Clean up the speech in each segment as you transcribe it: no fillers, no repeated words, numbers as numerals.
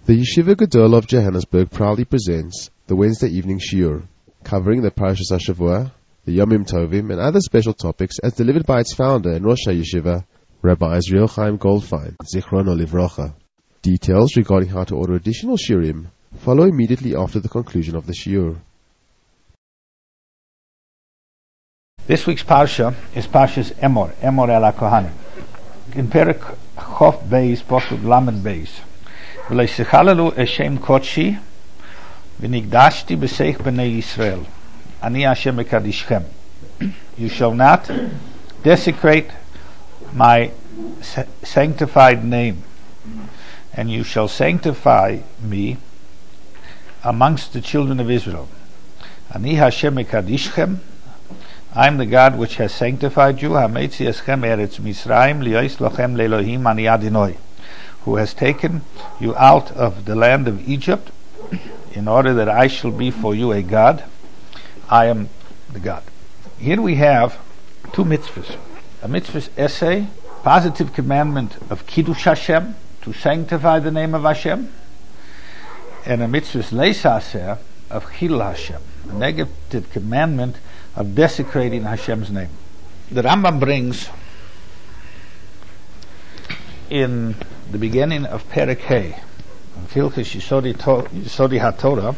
The Yeshiva Gadol of Johannesburg proudly presents the Wednesday evening shiur, covering the Parashas HaShavua, the Yomim Tovim, and other special topics as delivered by its founder and Rosh HaYeshiva, Rabbi Israel Chaim Goldfein, Zichrono Livrocha. Details regarding how to order additional shiurim follow immediately after the conclusion of the shiur. This week's parsha is Parshas Emor El HaKohanim. In Perek Chof Beis, Posuk Lamed Beis, V'leisichalelu Eshem Kotshi, V'nigdashti b'seich b'nei Yisrael, Ani Hashem Mekadishchem. You shall not desecrate my sanctified name, and you shall sanctify me amongst the children of Israel. Ani Hashem Mekadishchem, I am the God which has sanctified you, Hameitzi eschem eretz Misraim, liyos lochem le'Elohim ani Adonai, who has taken you out of the land of Egypt, in order that I shall be for you a God. I am the God. Here we have two mitzvahs. A mitzvah's essay, positive commandment of Kiddush Hashem, to sanctify the name of Hashem, and a mitzvah's leisaseh of Chilul Hashem, a negative commandment of desecrating Hashem's name. The Rambam brings in the beginning of Perek Hey, of Hilchos Yisodi HaTorah,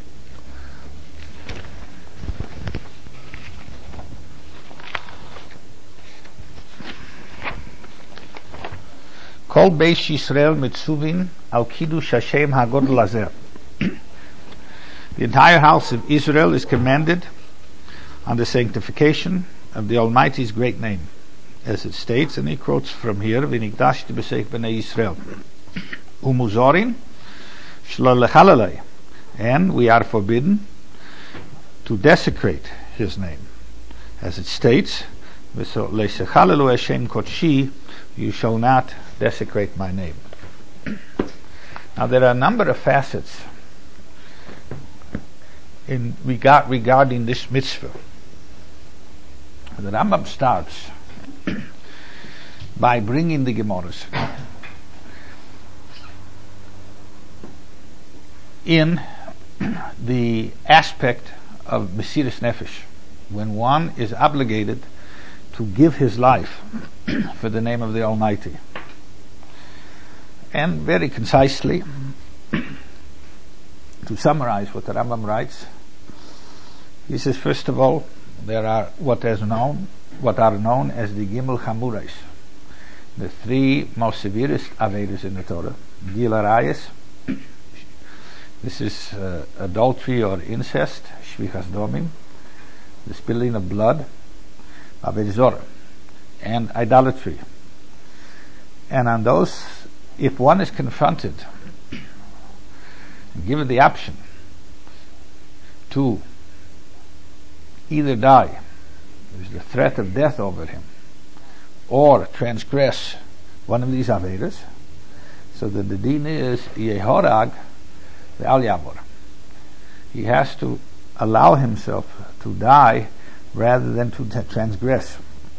Kol Beis Yisrael Mitzuvin Al Kiddush Hashem HaGodol Hazer. The entire house of Israel is commanded on the sanctification of the Almighty's great name, as it states, and he quotes from here, V'nigdashti b'seich b'nei Yisrael, Umuzorin shlo lechalalei, and we are forbidden to desecrate his name, as it states, V'leisechalelu Hashem kotshi, you shall not desecrate my name. Now there are a number of facets in regarding this mitzvah. The Rambam starts by bringing the Gemaras in the aspect of Mesiras Nefesh, when one is obligated to give his life for the name of the Almighty. And very concisely, to summarize what the Rambam writes, he says, first of all, there are what are known as the Gimel Chamurais, the three most severest averos in the Torah. Gil Arayis, this is adultery or incest, Shvichas Domim, the spilling of blood, Aved Zorah, and idolatry. And on those, if one is confronted and given the option to either die, there's the threat of death over him, or transgress one of these averos, so that the din is Yehorag ve'al Yavor. He has to allow himself to die rather than to transgress.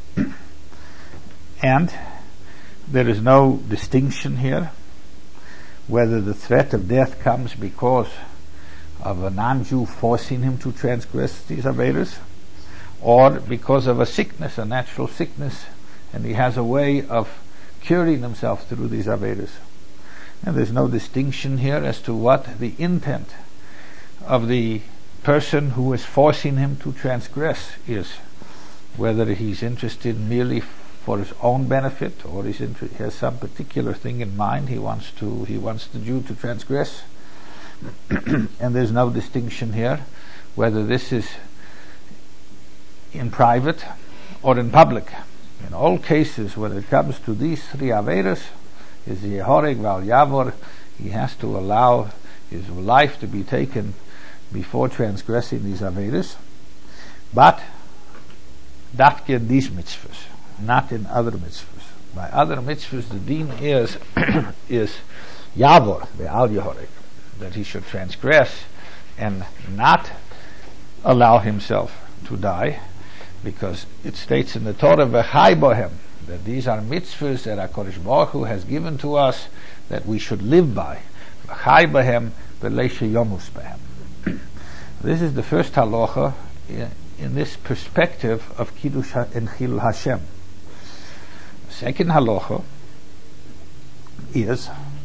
And there is no distinction here whether the threat of death comes because of a non-Jew forcing him to transgress these averos, or because of a sickness, a natural sickness, and he has a way of curing himself through these averos. And there's no distinction here as to what the intent of the person who is forcing him to transgress is, whether he's interested merely for his own benefit, or he has some particular thing in mind he wants the Jew to transgress. And there's no distinction here whether this is in private or in public. In all cases, when it comes to these three averos, is Yehoreg Val Yavor, he has to allow his life to be taken before transgressing these averos. But dafke in these mitzvahs, not in other mitzvahs. By other mitzvahs, the deen is Yavor ve'al Yehoreg, that he should transgress and not allow himself to die, because it states in the Torah v'chai bohem, that these are mitzvahs that HaKadosh Baruch Hu has given to us that we should live by. chai bahem v'leisha yomus bahem. This is the first halacha in this perspective of Kiddush and Chilul Hashem. The second halacha is,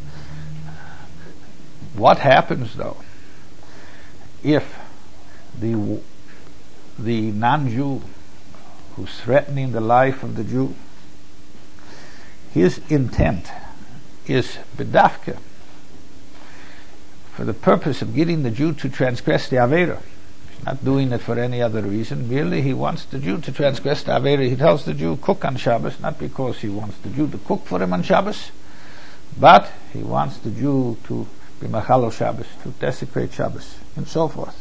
what happens though if the non-Jew who's threatening the life of the Jew, his intent is bedafke, for the purpose of getting the Jew to transgress the Aveira. He's not doing it for any other reason, merely he wants the Jew to transgress the Aveira. He tells the Jew, cook on Shabbos, not because he wants the Jew to cook for him on Shabbos, but he wants the Jew to be machalo Shabbos, to desecrate Shabbos, and so forth.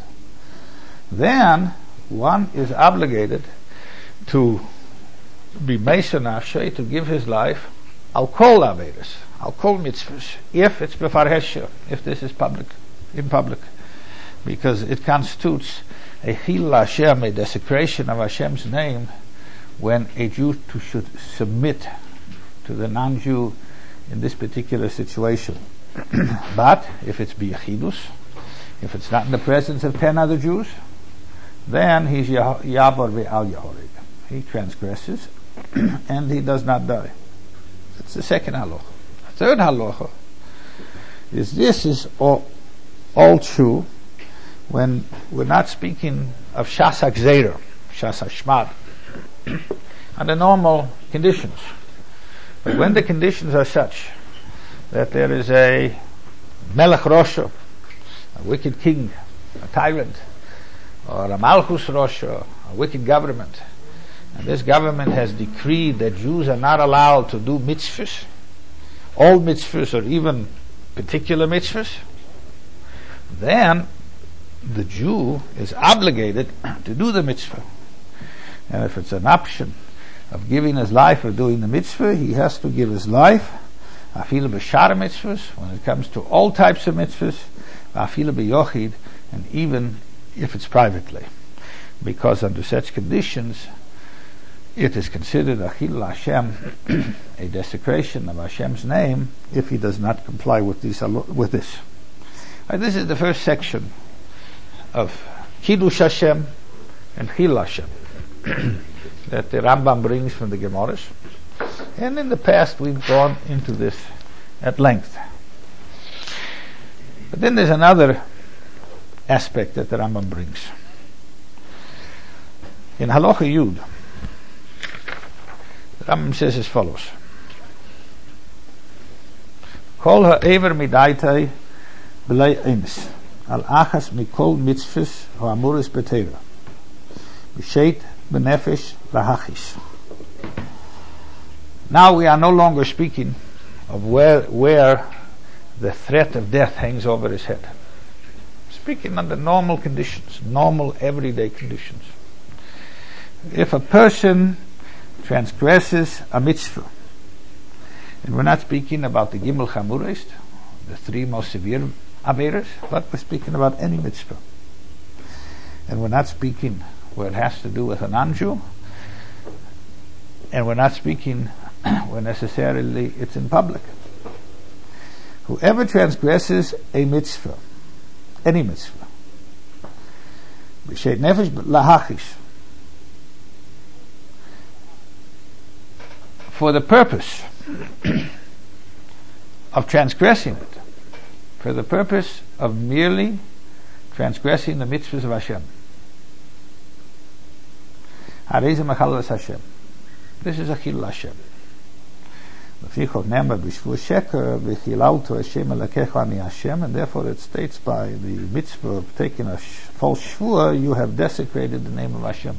Then one is obligated to be meisar nafshay, to give his life al kol averos, al kol mitzvahs, if it's befarhesha, if this is in public, because it constitutes a chilul Hashem, a desecration of Hashem's name, when a Jew should submit to the non-Jew in this particular situation. But if it's biyachidus, if it's not in the presence of 10 other Jews, then he's yavor ve'al yahorig. He transgresses and he does not die. That's the second halacha. The third halacha is, this is all true when we're not speaking of shas hagzeira, shas hashmad, under normal conditions. But when the conditions are such that there is a melech rosha, a wicked king, a tyrant, or a malchus rosha, a wicked government, and this government has decreed that Jews are not allowed to do mitzvahs, all mitzvahs or even particular mitzvahs, then the Jew is obligated to do the mitzvah. And if it's an option of giving his life or doing the mitzvah, he has to give his life, afilu b'shar mitzvahs, when it comes to all types of mitzvahs, afilu b'yochid, and even if it's privately. Because under such conditions, it is considered a chilul Hashem, a desecration of Hashem's name, if he does not comply with this. This is the first section of Kiddush Hashem and Chilul Hashem that the Rambam brings from the Gemaras. And in the past we've gone into this at length. But then there's another aspect that the Rambam brings. In Halacha Yud, the Rambam says as follows: Kol ha'ever midaitai b'lei emes al achas mikol mitzvahs ha'amuris b'teira b'sheit b'nefesh v'hachish. Now we are no longer speaking of where the threat of death hangs over his head. Speaking under normal conditions, normal everyday conditions. If a person transgresses a mitzvah, and we're not speaking about the Gimel Chamurais, the 3 most severe averos, but we're speaking about any mitzvah. And we're not speaking where it has to do with a non-Jew, and we're not speaking where necessarily it's in public. Whoever transgresses a mitzvah, any mitzvah, b'sheit nefesh lahachish, for the purpose of transgressing it, for the purpose of merely transgressing the mitzvahs of Hashem. Harei mechalos Hashem. This is a chilul Hashem. And therefore it states by the mitzvah of taking a false shvua, you have desecrated the name of Hashem.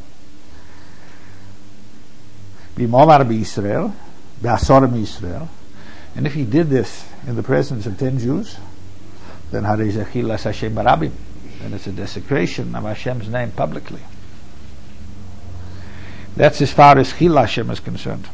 And if he did this in the presence of 10 Jews, then it's a desecration of Hashem's name publicly. That's as far as Chilul Hashem is concerned.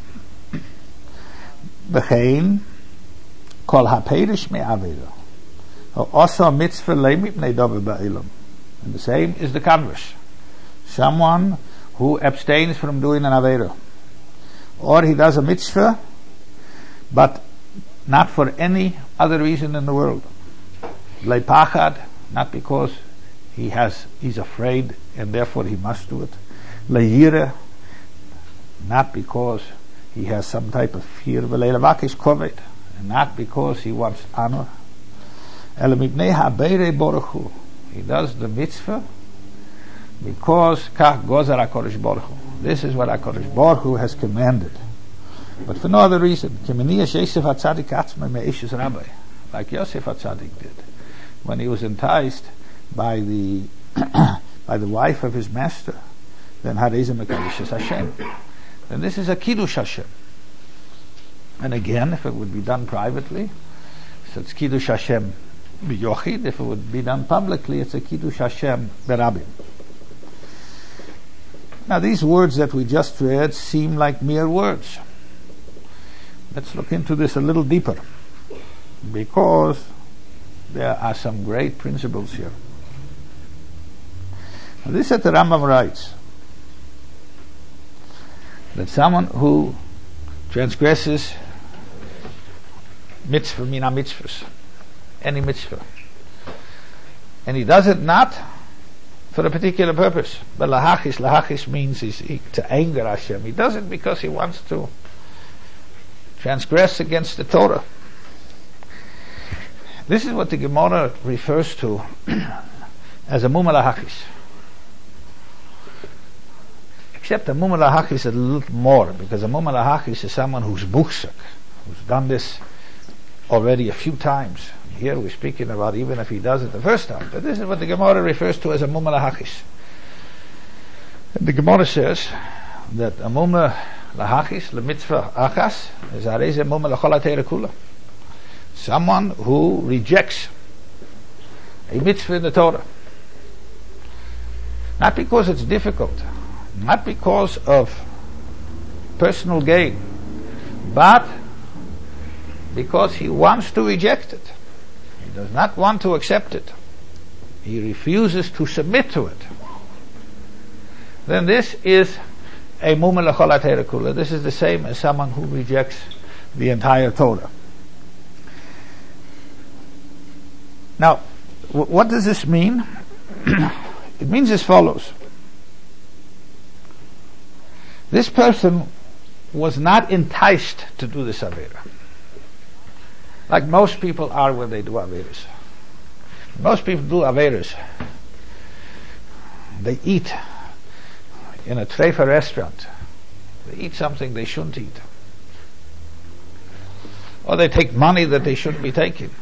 B'chein kol ha'perish me'avera also mitzvah le'mipnei dover ba'ilam. And the same is the converse. Someone who abstains from doing an avera, or he does a mitzvah, but not for any other reason in the world. Leipachad, not because he's afraid and therefore he must do it. Le'yire, not because he has some type of fear. V'le'levakish koved, and not because he wants honor. Ele mipnei ha'beirei baruch hu. He does the mitzvah because kach gozer HaKadosh Baruch Hu. This is what HaKadosh Baruch Hu has commanded. But for no other reason. Like Yosef HaTzadik did. When he was enticed by the by the wife of his master, then Harezim Mekadishes Hashem. Then this is a Kiddush Hashem. And again, if it would be done privately, so it's Kiddush Hashem B'yochid. If it would be done publicly, it's a Kiddush Hashem Berabim. Now these words that we just read seem like mere words. Let's look into this a little deeper, because there are some great principles here. Now this that the Rambam writes, that someone who transgresses mitzvah mina mitzvahs, any mitzvah, and he does it not for a particular purpose, but lahachis means to anger Hashem. He does it because he wants to transgress against the Torah. This is what the Gemara refers to as a mumalahachis. Except a mumalahachis is a little more, because a mumalahachis is someone who's muhsak, who's done this already a few times. Here we're speaking about even if he does it the first time. But this is what the Gemara refers to as a mumalahachis. The Gemara says that a mumalahachis, le mitzvah achas, is areze mumalachol ha'teira kula. Someone who rejects a mitzvah in the Torah. Not because it's difficult, not because of personal gain, but because he wants to reject it. He does not want to accept it. He refuses to submit to it. Then this is a mumel lechol ha'teira kula. This is the same as someone who rejects the entire Torah. Now, what does this mean? It means as follows. This person was not enticed to do this Avera, like most people are when they do Averas. Most people do Averas. They eat in a treifa restaurant. They eat something they shouldn't eat. Or they take money that they shouldn't be taking.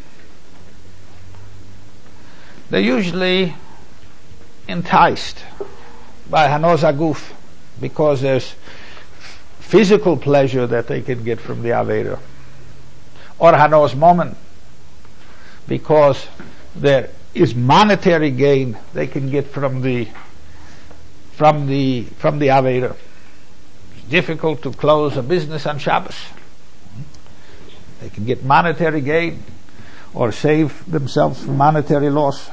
They're usually enticed by Hanoz Aguf because there's physical pleasure that they can get from the Avera. Or Hanoz Momen because there is monetary gain they can get from the Avera. It's difficult to close a business on Shabbos. They can get monetary gain or save themselves from monetary loss.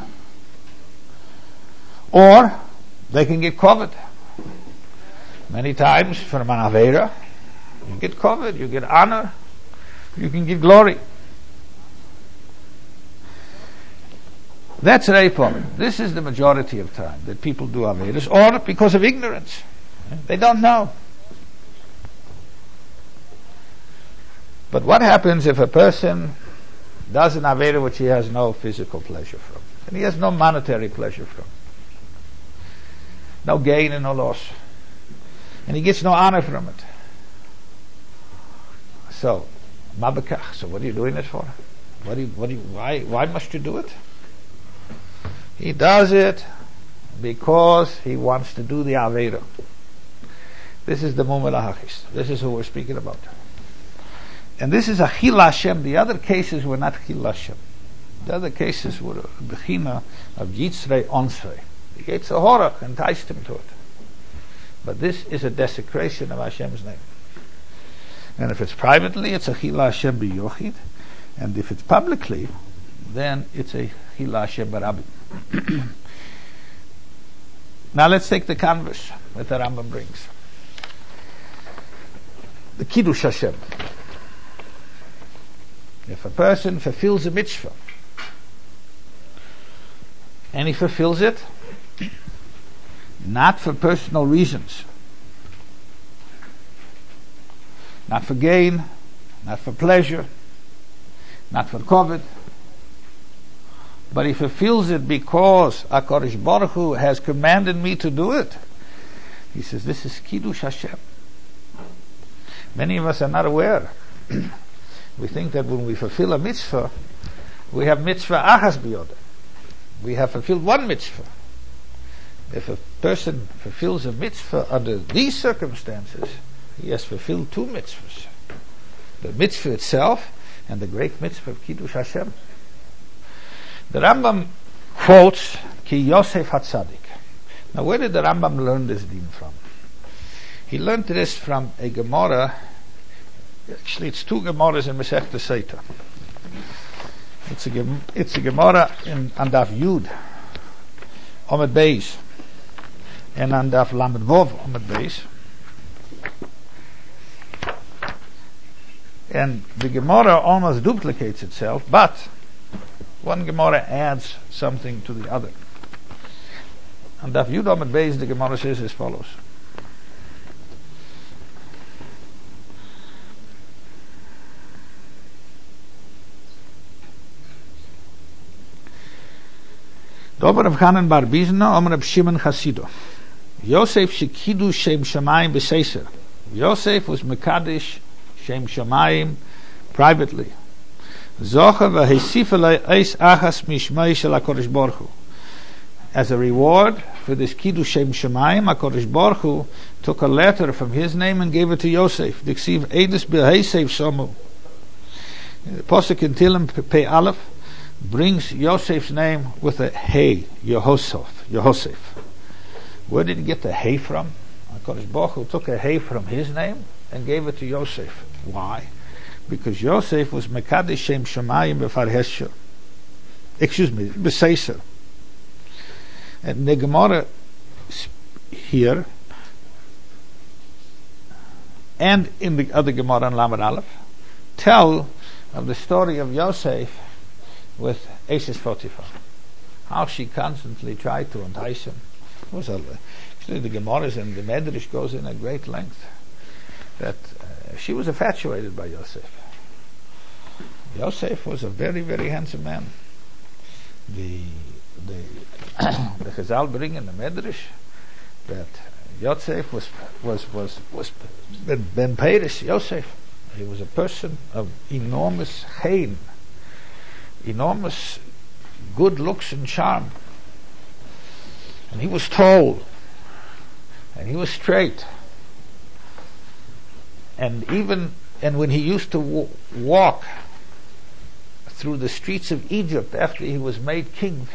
Or they can get covered. Many times from an Avera, you get covered, you get honor, you can get glory. That's Reipom. This is the majority of time that people do Averas, or because of ignorance. They don't know. But what happens if a person does an Avera which he has no physical pleasure from, and he has no monetary pleasure from? No gain and no loss. And he gets no honor from it. So, Mabakach, so what are you doing it for? Why must you do it? He does it because he wants to do the Avera. This is the Mumalahachis. This is who we're speaking about. And this is a Chil Hashem. The other cases were not Chil Hashem. The other cases were Bechina of Yitzrei Onsrei. The Yetzer Hara enticed him to it. But this is a desecration of Hashem's name. And if it's privately, it's a Chil Hashem B'yochid. And if it's publicly, then it's a Chil Hashem B'Rabbi. Now let's take the converse that the Rambam brings. The Kiddush Hashem. If a person fulfills a mitzvah, And he fulfills it not for personal reasons, not for gain, not for pleasure, not for covet, but he fulfills it because HaKadosh Baruch Hu has commanded me to do it. He says, this is Kiddush Hashem. Many of us are not aware. We think that when we fulfill a mitzvah, we have mitzvah achas biyodeh. We have fulfilled one mitzvah. If a person fulfills a mitzvah under these circumstances, he has fulfilled two mitzvahs. The mitzvah itself and the great mitzvah of Kiddush Hashem. The Rambam quotes Ki Yosef HaTzadik. Now where did the Rambam learn this din from? He learned this from a Gemara. Actually, it's two Gemaras in Masechta Sotah. It's a Gemara on Daf Yud, Omid Beis, and on Daf Lamed Vov, Omid Beis. And the Gemara almost duplicates itself, but one Gemara adds something to the other. On Daf Yud Omid Beis, the Gemara says as follows. Dober Rav Chanan bar Bizna, Omer Rav Shimon Chasido. Yosef shekidu Shem Shamayim b'Seiser. Yosef was Mekadesh Shem Shamayim privately. Zocha v'hesif elei eis achas mishmei shel HaKadosh Baruch Hu. As a reward for this Kiddush Shem Shamayim, HaKadosh Baruch Hu took a letter from his name and gave it to Yosef. Diksiv Eidus b'Heisev Somu. The Pasuk in Tehillim Pei Aleph brings Yosef's name with a Hey, Yehosef. Where did he get the Hey from? HaKadosh Baruch Hu took a Hey from his name and gave it to Yosef. Why? Because Yosef was Mekadesh Shem Shamayim b'Farhesher. B'Seiser. And the Gemara here, and in the other Gemara in Lamed Aleph, tell of the story of Yosef with Eshes Potiphar. How she constantly tried to entice him. Actually, the Gemara and the Medrash goes in at great length that she was infatuated by Yosef. Yosef was a very, very handsome man. The Chazal bring in the Medrash that Yosef was Ben Peres Yosef. He was a person of enormous chain, enormous good looks and charm. And he was tall, and he was straight. And when he used to walk through the streets of Egypt after he was made king,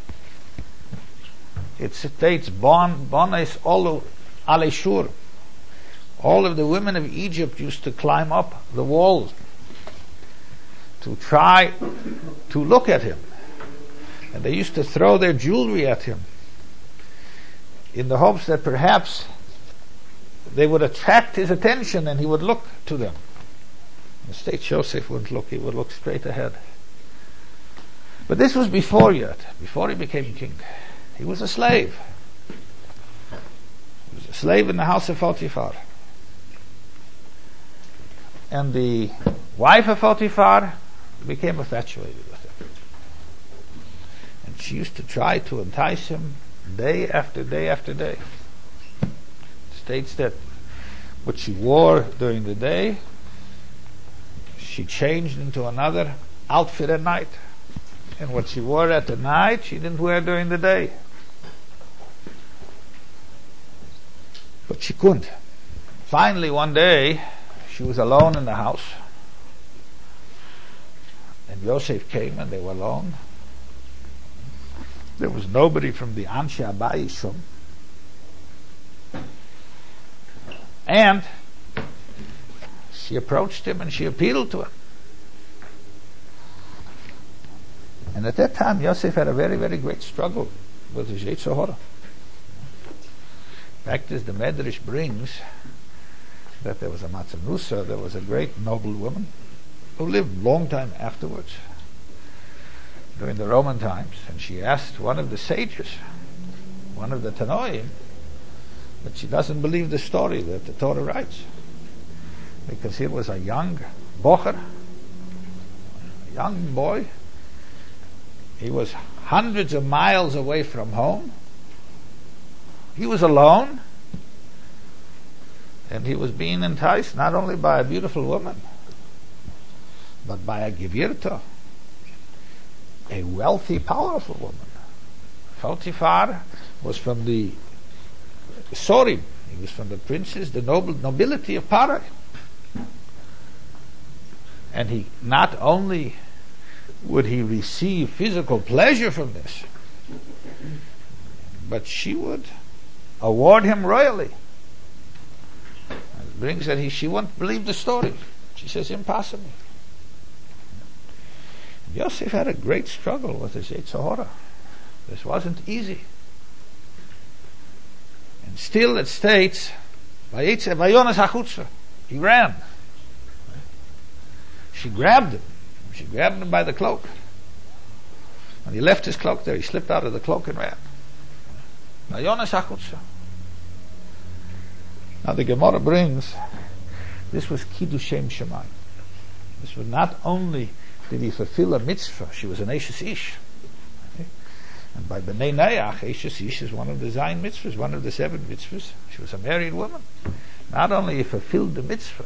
it states, Bones Olu Aleshur. All of the women of Egypt used to climb up the walls to try to look at him. And they used to throw their jewelry at him in the hopes that perhaps they would attract his attention and he would look to them. The state Joseph wouldn't look, he would look straight ahead. But this was before he became king. He was a slave. He was a slave in the house of Potiphar. And the wife of Potiphar became infatuated with him. And she used to try to entice him day after day after day. It states that what she wore during the day, she changed into another outfit at night. And what she wore at the night, she didn't wear during the day. But she couldn't. Finally, one day, she was alone in the house. And Yosef came and they were alone. There was nobody from the Anshe Abayishum. And she approached him and she appealed to him. And at that time, Yosef had a very, very great struggle with his Yetzer Hara. In fact, as the Medrash brings, that there was a Matzanusa, there was a great noble woman who lived a long time afterwards. during the Roman times, and she asked one of the sages, one of the Tanoim, but she doesn't believe the story that the Torah writes, because he was a young bocher, a young boy. He was hundreds of miles away from home. He was alone, and he was being enticed not only by a beautiful woman, but by a Gewirta, a wealthy, powerful woman. Potiphar was from the Sorim. He was from the princes, the nobility of Parai. And he not only would he receive physical pleasure from this, but she would award him royally. It brings that she won't believe the story. She says, impossible. Yosef had a great struggle with his Yetzer Hara. This wasn't easy. And still it states, Vayonas hachutza, he ran. She grabbed him. She grabbed him by the cloak. When he left his cloak there, he slipped out of the cloak and ran. Vayonas hachutza. Now the Gemara brings, this was Kiddushem Shemayim. This was not only did he fulfill a mitzvah, she was an Eishes Ish. And by B'nai Nayach, Eishes Ish is one of the Zayin mitzvahs, one of the 7 mitzvahs. She was a married woman. Not only he fulfilled the mitzvah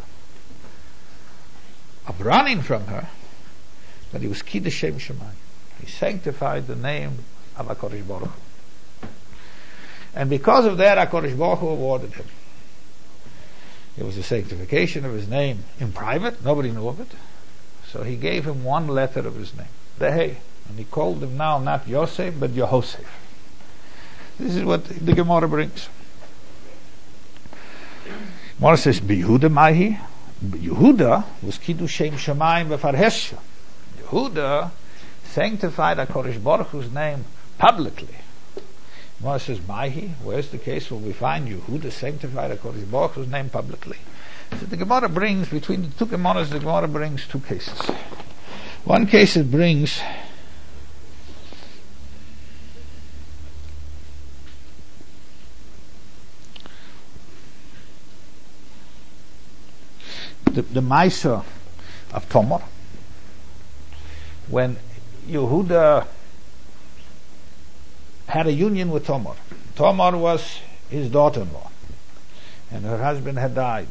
of running from her, but he was Kiddushem Shemayim. He sanctified the name of HaKadosh Baruch Hu. And because of that, HaKadosh Baruch Hu awarded him. It was a sanctification of his name in private, nobody knew of it. So he gave him one letter of his name, the Hey. And he called him now not Yosef, but Yehosef. This is what the Gemara brings. Gemara says, Yehuda Mahi. Yehuda was Kiddushem Shemayim B'farhesha. Yehuda sanctified HaKadosh Baruch Hu's name publicly. Gemara says, Mahi, where's the case where we find Yehuda sanctified HaKadosh Baruch Hu's name publicly? So the Gemara brings, between the two Gemaras, the Gemara brings 2 cases. One case it brings the Maisa of Tamar, when Yehuda had a union with Tamar. Tamar was his daughter-in-law, and her husband had died.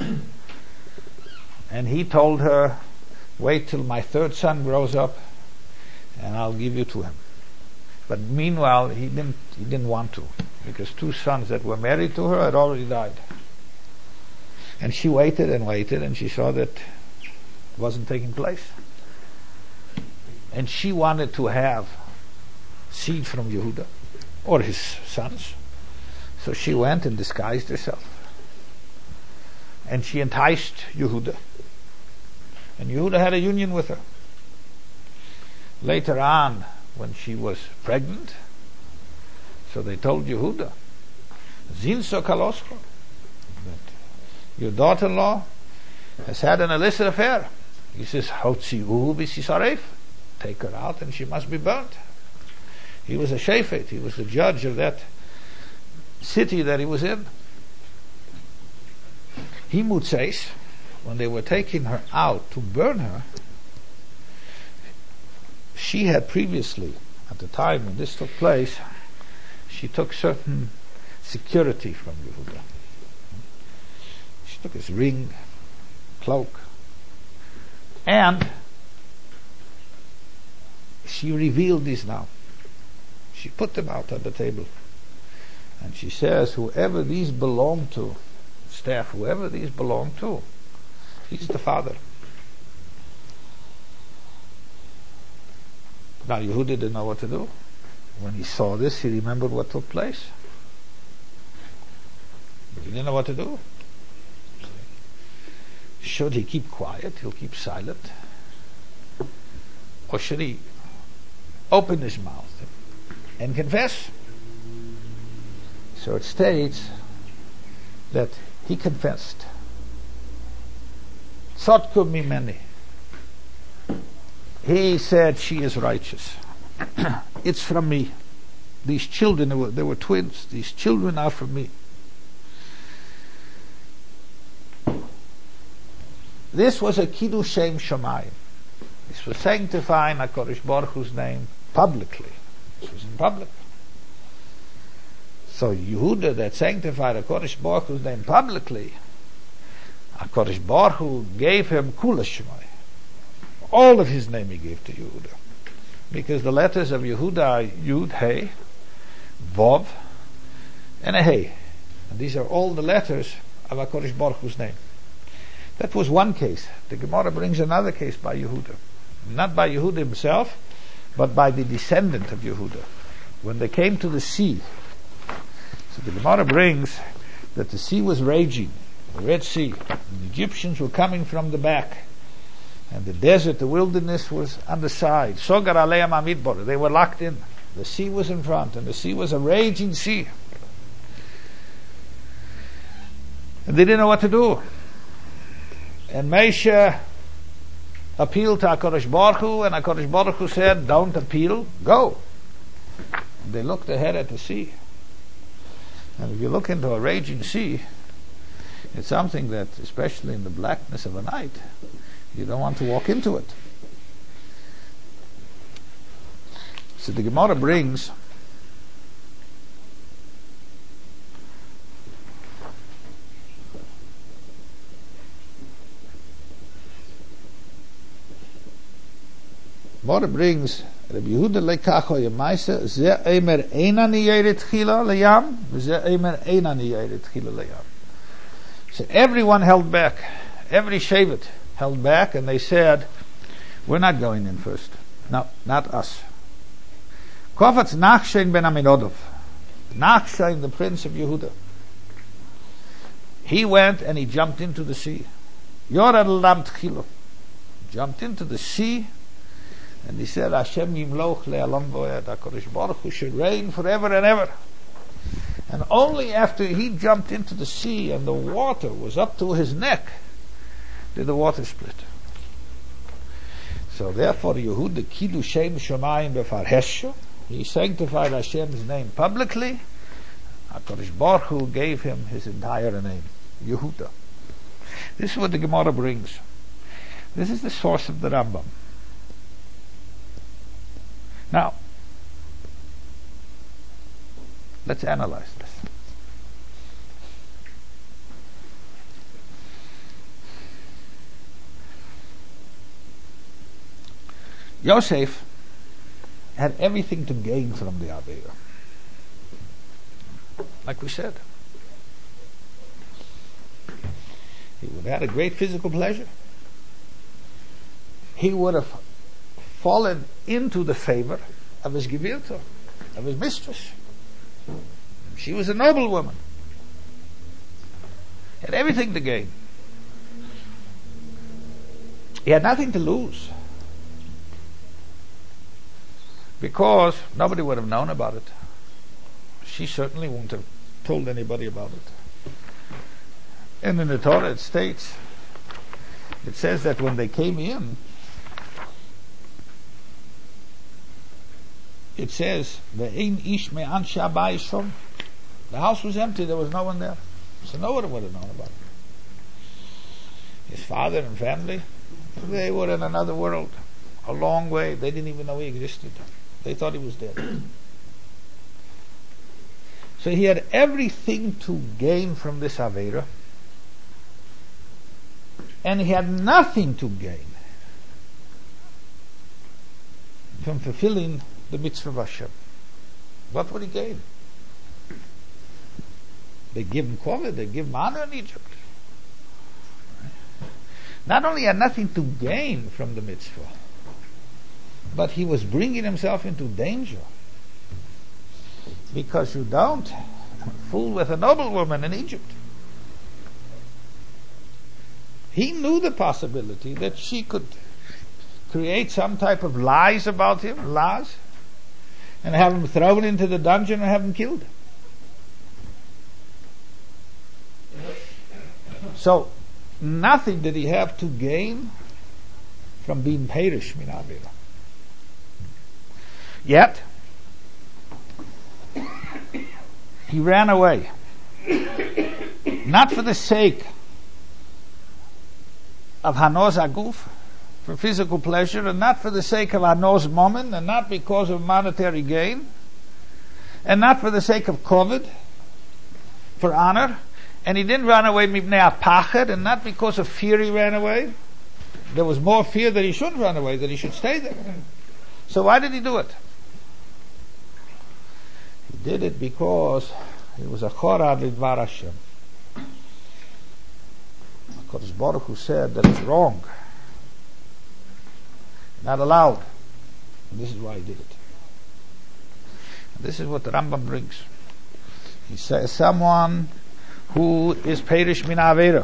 And he told her, wait till my 3rd son grows up and I'll give you to him. But meanwhile he didn't want to, because 2 sons that were married to her had already died. And she waited and waited, and she saw that it wasn't taking place. And she wanted to have seed from Yehuda or his sons. So she went and disguised herself. And she enticed Yehuda. And Yehuda had a union with her. Later on, when she was pregnant, so they told Yehuda, Zinso Kalosko, that your daughter-in-law has had an illicit affair. He says, Hotzi'uhu b'sisaref, take her out and she must be burnt. He was a shefet, he was the judge of that city that he was in. He says, when they were taking her out to burn her, she had previously, at the time when this took place, she took certain security from Yehuda. She took his ring, cloak, and she revealed these now. She put them out on the table. And she says, whoever these belong to, staff, whoever these belong to, he's the father. Now Yehuda didn't know what to do. When he saw this, he remembered what took place. But he didn't know what to do. Should he keep quiet? He'll keep silent. Or should he open his mouth and confess? So it states that he confessed. Tzotku mimeni. He said, she is righteous. it's from me. These children, they were twins. These children are from me. This was a Kiddush Shem Shamayim. This was sanctifying HaKadosh Baruch Hu's name publicly. This was in public. So Yehuda that sanctified HaKadosh Baruch Hu's name publicly, HaKadosh Baruch Hu gave him Kula Shemayim. All of his name he gave to Yehuda. Because the letters of Yehuda are Yud, Hey, Vav, and a Hey. And these are all the letters of HaKadosh Baruch Hu's name. That was one case. The Gemara brings another case by Yehuda. Not by Yehuda himself, but by the descendant of Yehuda. When they came to the sea, so the Gemara brings that the sea was raging, the Red Sea. The Egyptians were coming from the back. And the desert, the wilderness was on the side. Sogar aleim amidbar. They were locked in. The sea was in front, and the sea was a raging sea. And they didn't know what to do. And Moshe appealed to HaKadosh Baruch Hu, and HaKadosh Baruch Hu said, don't appeal, go. And they looked ahead at the sea. And if you look into a raging sea, it's something that, especially in the blackness of a night, you don't want to walk into it. So the Gemara brings Rabbi Yehuda lekacho yemaisa ze emer einani yeret chila leyam ze emer einani yeret chila leyam. So everyone held back, every shevet held back, and they said, we're not going in first. No, not us. Kofatz Nachshein ben Aminodov, Nachshein, the prince of Yehuda, he went and he jumped into the sea. Yorad lam tchilo, jumped into the sea. And he said, Hashem yimloch le'alam vo'ed, HaKadosh Baruch Hu should reign forever and ever. And only after he jumped into the sea and the water was up to his neck did the water split. So therefore Yehuda Kiddush Shem Shamayim Befarhesho, he sanctified Hashem's name publicly. HaKadosh Baruch Hu gave him his entire name, Yehuda. This is what the Gemara brings. This is the source of the Rambam. Now, let's analyze this. Yosef had everything to gain from the Aveira. Like we said. He would have had a great physical pleasure. He would have fallen into the favor of his Gevirta, of his mistress. She was a noble woman. He had everything to gain. He had nothing to lose. Because nobody would have known about it. She certainly wouldn't have told anybody about it. And in the Torah it states, it says that when they came in, it says, "Ve'ein ish me'anshe habayis shom." The house was empty, there was no one there. So no one would have known about it. His father and family, they were in another world, a long way. They didn't even know he existed. They thought he was dead. So he had everything to gain from this Aveira, and he had nothing to gain from fulfilling the mitzvah of Hashem. What would he gain? They give him kavod, they give him honor in Egypt. Not only had nothing to gain from the mitzvah, but he was bringing himself into danger. Because you don't fool with a noblewoman in Egypt. He knew the possibility that she could create some type of lies about him, lies, and have him thrown into the dungeon and have him killed. So, nothing did he have to gain from being Perish min Avera. Yet, he ran away. Not for the sake of Hanos Aguf, for physical pleasure, and not for the sake of Hanos Mammon, and not because of monetary gain, and not for the sake of Kovid, for honor, and he didn't run away mipnei apachad, and not because of fear he ran away. There was more fear that he shouldn't run away, that he should stay there. So why did he do it? He did it because he was a chorad lidvar Hashem. HaKadosh Baruch Hu said that it's wrong, not allowed. And this is why he did it. And this is what the Rambam brings. He says someone who is perish min avera,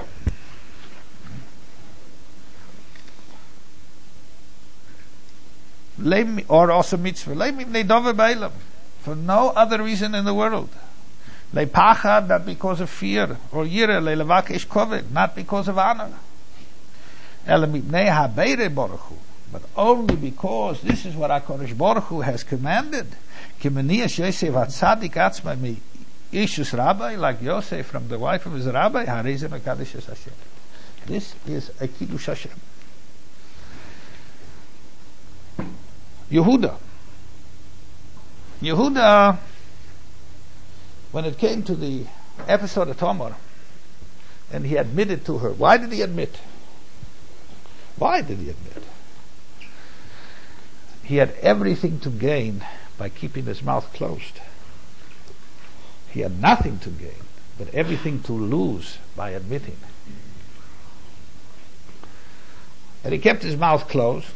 or also mitzvah, for no other reason in the world. Leipachad, not because of fear, or yira, leilevakesh kovid, not because of honor. Elamipnei habeire Baruch Hu, but only because this is what HaKadosh Baruch Hu has commanded. Kimeniyas Yosef HaTzadik Atzma mi Ishus Rabbi, like Yosef from the wife of his rabbi, Harezeh Mekadesh Hashem. This is a Kiddush Hashem. Yehuda, when it came to the episode of Tamar, and he admitted to her. Why did he admit? He had everything to gain by keeping his mouth closed. He had nothing to gain, but everything to lose by admitting. And he kept his mouth closed.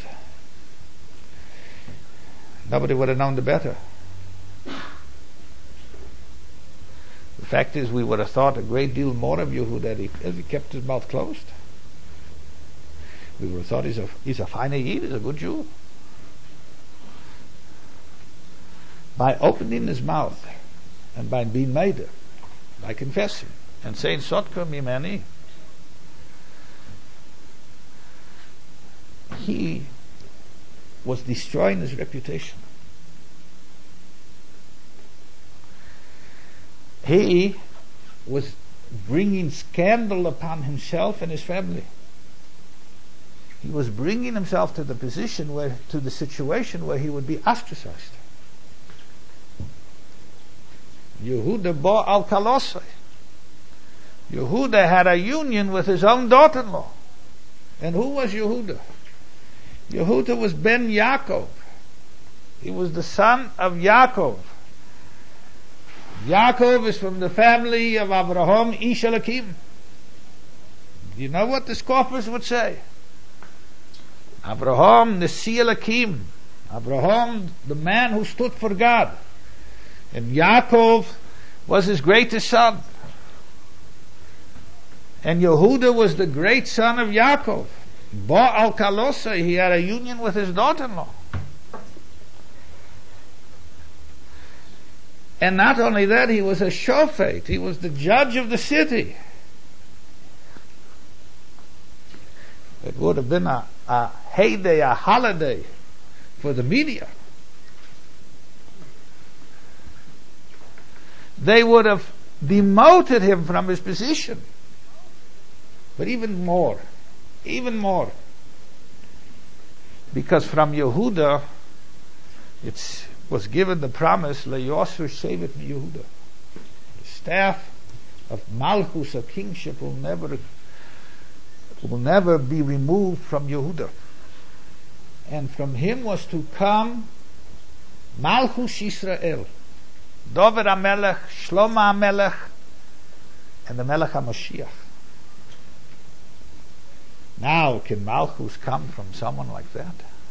Nobody would have known the better. The fact is, we would have thought a great deal more of Yehuda as he kept his mouth closed. We would have thought he's a fine Yid, he's a good Jew. By opening his mouth and by being made, by confessing and saying Sotka Mimani, he was destroying his reputation. He was bringing scandal upon himself and his family. He was bringing himself to the situation where he would be ostracized. Yehuda bo al kalosai. Yehuda had a union with his own daughter-in-law. And who was Yehuda? Yehuda was Ben Yaakov. He was the son of Yaakov. Yaakov is from the family of Avraham Ish Elakim. You know what the scoffers would say? Avraham Nesi Elakim. Avraham, the man who stood for God. And Yaakov was his greatest son. And Yehuda was the great son of Yaakov. Ba al Kalosa, he had a union with his daughter-in-law. And not only that, he was a shofet. He was the judge of the city. It would have been a heyday, a holiday for the media. They would have demoted him from his position. But even more, because from Yehuda, it was given the promise, Le'yosu Shevet Yehuda. The staff of Malchus, of kingship, will never be removed from Yehuda. And from him was to come Malchus Yisrael, Dover HaMelech, Shlomo HaMelech, and the Melech HaMashiach. Now, can Malchus come from someone like that?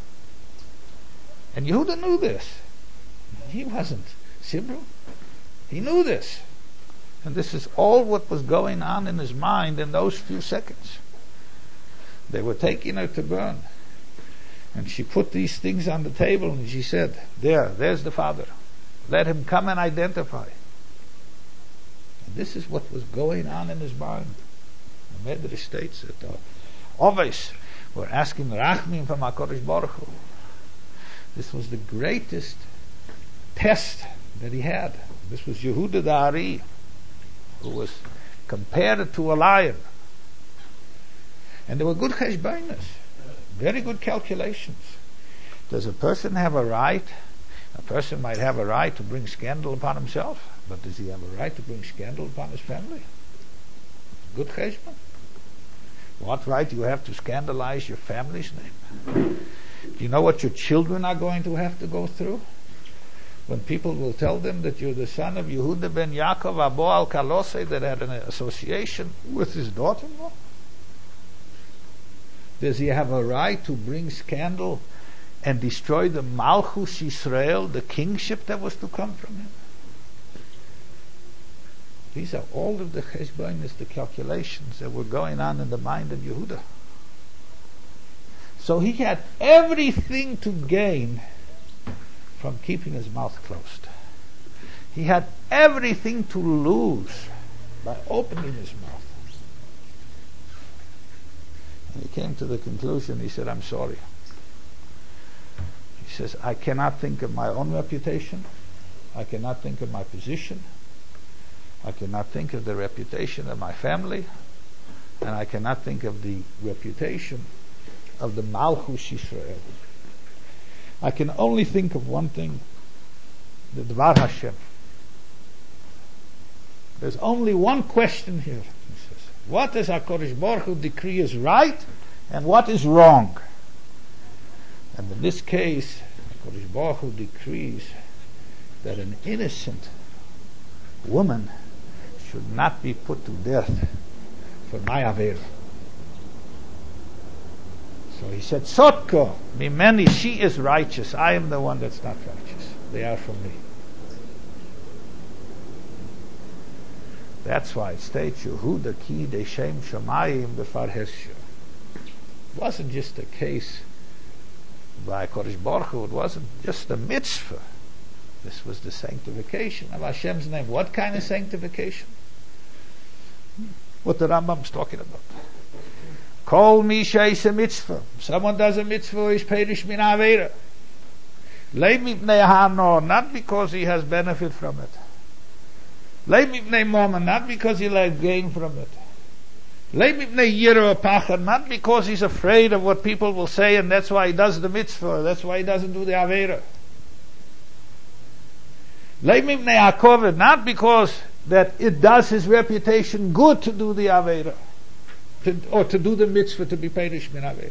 And Yehuda knew this. He wasn't Sibru. He knew this. And this is all what was going on in his mind in those few seconds. They were taking her to burn. And she put these things on the table and she said, there's the father. Let him come and identify. And this is what was going on in his mind. The Medrash states that Oves were asking Rachmim from HaKadosh Baruch Hu. This was the greatest test that he had. This was Yehuda the Ari, who was compared to a lion. And there were good cheshbonos, very good calculations. Does a person have a right? A person might have a right to bring scandal upon himself, but does he have a right to bring scandal upon his family? Good cheshbon. What right do you have to scandalize your family's name? Do you know what your children are going to have to go through? When people will tell them that you're the son of Yehuda ben Yaakov Abo al Kalose that had an association with his daughter-in-law? Does he have a right to bring scandal and destroy the Malchus Yisrael, the kingship that was to come from him? These are all of the cheshbonos, the calculations that were going on in the mind of Yehuda. So he had everything to gain from keeping his mouth closed. He had everything to lose by opening his mouth. And he came to the conclusion, he said, I'm sorry. He says, I cannot think of my own reputation. I cannot think of my position. I cannot think of the reputation of my family. And I cannot think of the reputation of the Malchus Yisrael. I can only think of one thing, the Dvar Hashem. There's only one question here. He says, what does HaKadosh Baruch Hu decree is right and what is wrong? And in this case, HaKadosh Baruch Hu decrees that an innocent woman should not be put to death for my Avera. So he said, Sotko, mimeni, she is righteous. I am the one that's not righteous. They are from me. That's why it states, Yehuda ki deshem shamayim befarhesya. It wasn't just a case by Kodesh Baruch Hu. It wasn't just a mitzvah. This was the sanctification of Hashem's name. What kind of sanctification? What the Rambam's talking about. Kol mi sheis a mitzvah. Someone does a mitzvah, he's perish min avera. Lei mipnei hano, not because he has benefit from it. Lei mipnei moma, not because he'll have gain from it. Lei mipnei yiro pachad, not because he's afraid of what people will say and that's why he does the mitzvah, that's why he doesn't do the avera. Lei mipnei hakoved, not because that it does his reputation good to do the avera. Or to do the mitzvah to be perish min avera.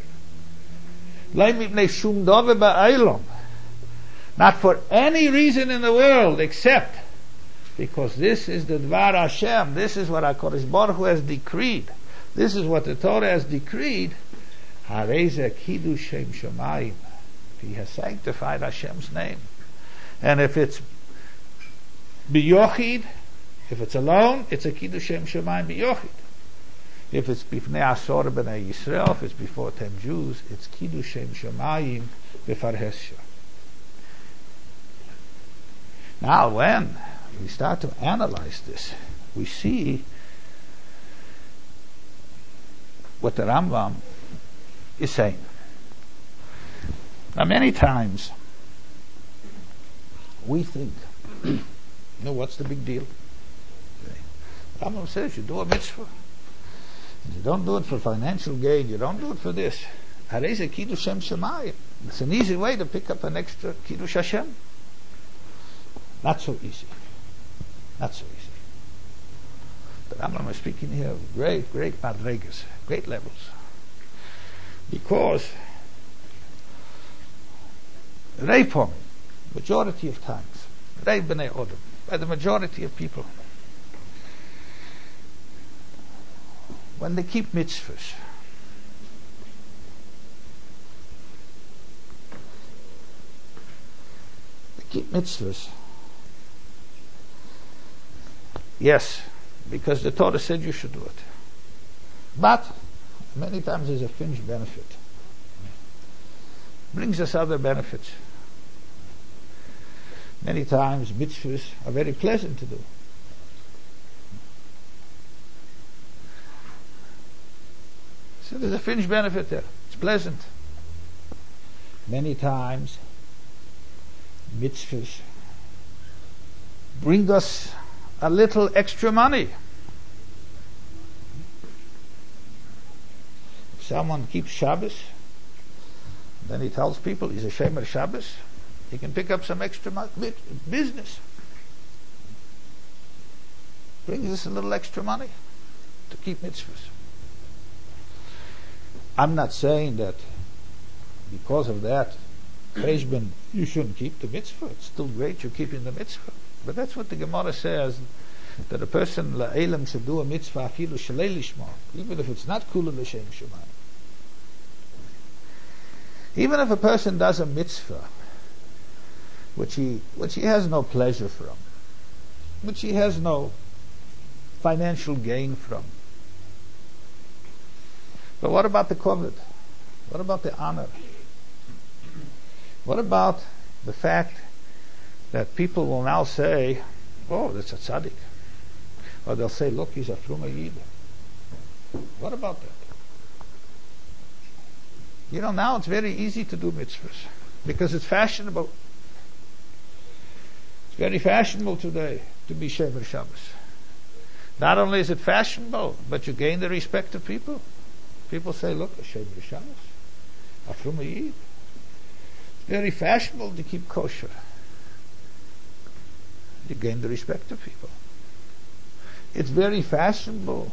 Not for any reason in the world except because this is the Dvar Hashem. This is what HaKadosh Baruch Hu has decreed. This is what the Torah has decreed. Hareze kiddush shem shamayim. He has sanctified Hashem's name. And if it's biyochid, if it's alone, it's a kiddush shem shamayim biyochid. If it's bifnei asor b'nei Yisrael, if it's before 10 Jews, it's kiddush shem shamayim b'farhesya. Now, when we start to analyze this, we see what the Rambam is saying. Now, many times we think, what's the big deal? Rambam says you do a mitzvah. You don't do it for financial gain. You don't do it for this. Hareze kiddush shem shamayim. It's an easy way to pick up an extra kiddush Hashem. Not so easy. Not so easy. The Rambam is speaking here of great madregas, great levels. Because Reipom, majority of times, Reip b'nei Odom, by the majority of people, when they keep mitzvahs, yes, because the Torah said you should do it. But many times there's a fringe benefit. Brings us other benefits. Many times mitzvahs are very pleasant to do. So there's a fringe benefit there. It's pleasant. Many times mitzvahs bring us a little extra money. If someone keeps Shabbos, then he tells people he's a Shomer Shabbos, he can pick up some extra business. Brings us a little extra money to keep mitzvahs. I'm not saying that because of that, Cheshbon, you shouldn't keep the mitzvah. It's still great you're keeping the mitzvah. But that's what the Gemara says, that a person la'elam should do a mitzvah afilu shalei lishma, even if it's not kula l'shem shemayim. Even if a person does a mitzvah which he has no pleasure from, which he has no financial gain from. But what about the kavod? What about the honor? What about the fact that people will now say, oh, that's a tzaddik? Or they'll say, look, he's a fruma yid. What about that? Now it's very easy to do mitzvahs because it's fashionable. It's very fashionable today to be Shomer Shabbos. Not only is it fashionable, but you gain the respect of people. People say, look, a Shomer Shabbos, a fruma yid. It's very fashionable to keep kosher. You gain the respect of people. It's very fashionable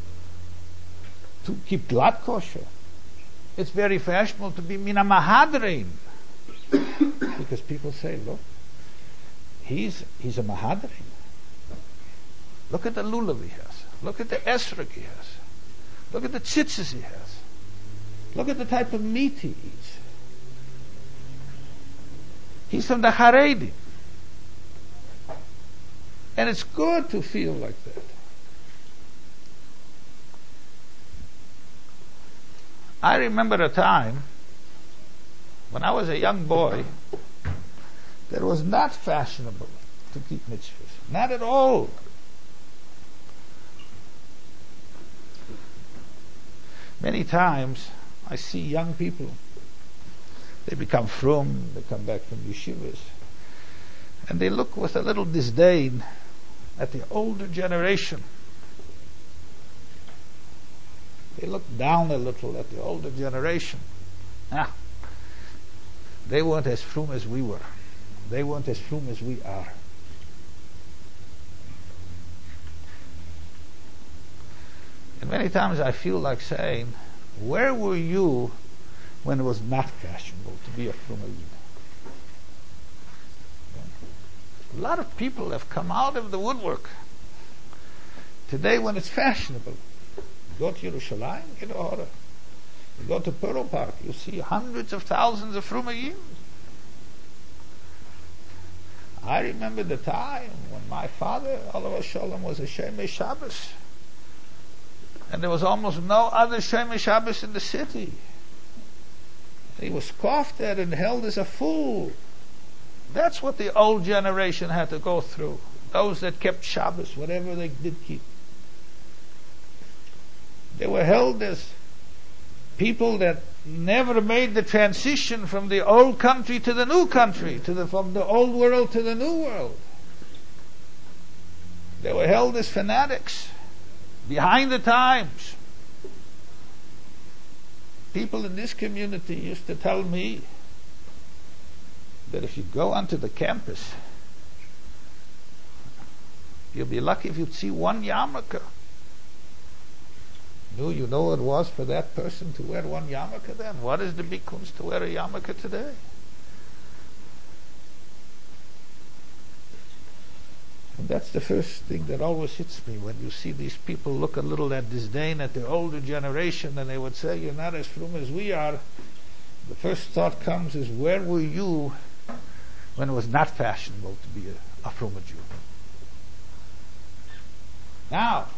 to keep glad kosher. It's very fashionable to be mina mahadrein, because people say, look, he's a mahadrein. Look at the lulav he has. Look at the esrog he has. Look at the tzitzis he has. Look at the type of meat he eats. He's from the Haredim. And it's good to feel like that. I remember a time when I was a young boy that it was not fashionable to keep mitzvahs. Not at all. Many times I see young people, they become frum, they come back from yeshivas, and they look with a little disdain at the older generation. They look down a little at the older generation. They weren't as frum as we were. They weren't as frum as we are. And many times I feel like saying, where were you when it was not fashionable to be a fruma yid? A lot of people have come out of the woodwork today when it's fashionable. You go to Yerushalayim, get a order. You go to Pearl Park, you see hundreds of thousands of fruma yids. I remember the time when my father, Alav Shalom, was a Shomer Shabbos. And there was almost no other Shomer Shabbos in the city. He was scoffed at and held as a fool. That's what the old generation had to go through. Those that kept Shabbos, whatever they did keep. They were held as people that never made the transition from the old country to the new country, from the old world to the new world. They were held as fanatics, behind the times. People in this community used to tell me that if you go onto the campus, you'll be lucky if you'd see one yarmulke. You know what it was for that person to wear one yarmulke then? What is the bikuns to wear a yarmulke today? And that's the first thing that always hits me when you see these people look a little at disdain at the older generation, and they would say, you're not as frum as we are. The first thought comes is, where were you when it was not fashionable to be a fruma Jew? Now,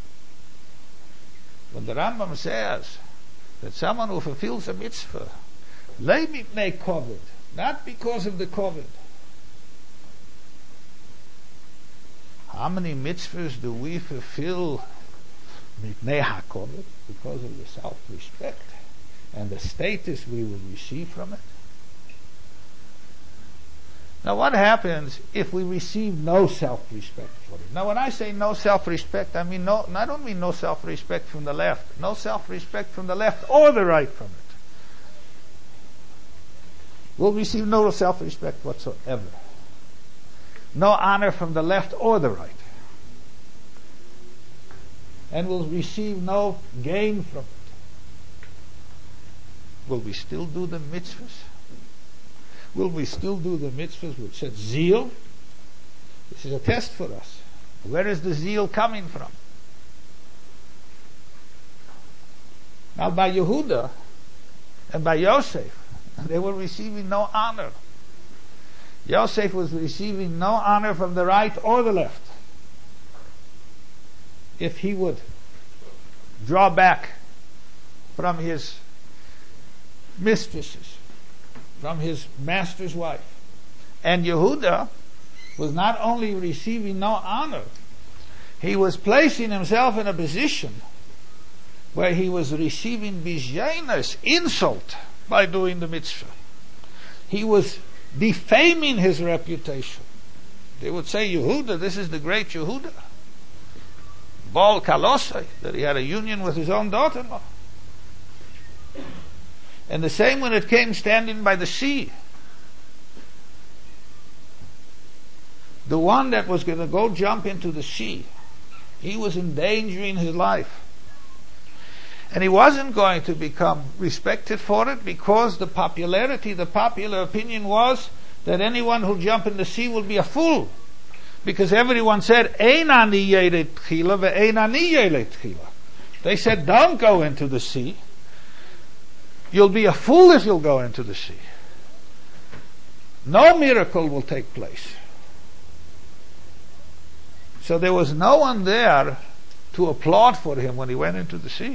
when the Rambam says that someone who fulfills a mitzvah, lay mipnei kavod, not because of the kavod. How many mitzvahs do we fulfill mipnei hakavod, because of the self-respect and the status we will receive from it? Now what happens if we receive no self-respect for it? Now when I say no self-respect, I don't mean no self-respect from the left. No self-respect from the left or the right from it. We'll receive no self-respect whatsoever. No honor from the left or the right. And we'll receive no gain from it. Will we still do the mitzvahs? Will we still do the mitzvahs with such zeal? This is a test for us. Where is the zeal coming from? Now by Yehuda and by Yosef, they were receiving no honor. Yosef was receiving no honor from the right or the left. If he would draw back from his mistresses, from his master's wife. And Yehuda was not only receiving no honor, he was placing himself in a position where he was receiving bizyainus, insult, by doing the mitzvah. He was defaming his reputation. They would say, Yehuda, this is the great Yehuda. Baal Kalosai, that he had a union with his own daughter-in-law. And the same when it came standing by the sea. The one that was going to go jump into the sea, he was endangering his life. And he wasn't going to become respected for it because the popular opinion was that anyone who'll jump in the sea will be a fool. Because everyone said, Ein ani yeled tchila ve'ein ani yeled tchila. They said, don't go into the sea. You'll be a fool if you'll go into the sea. No miracle will take place. So there was no one there to applaud for him when he went into the sea.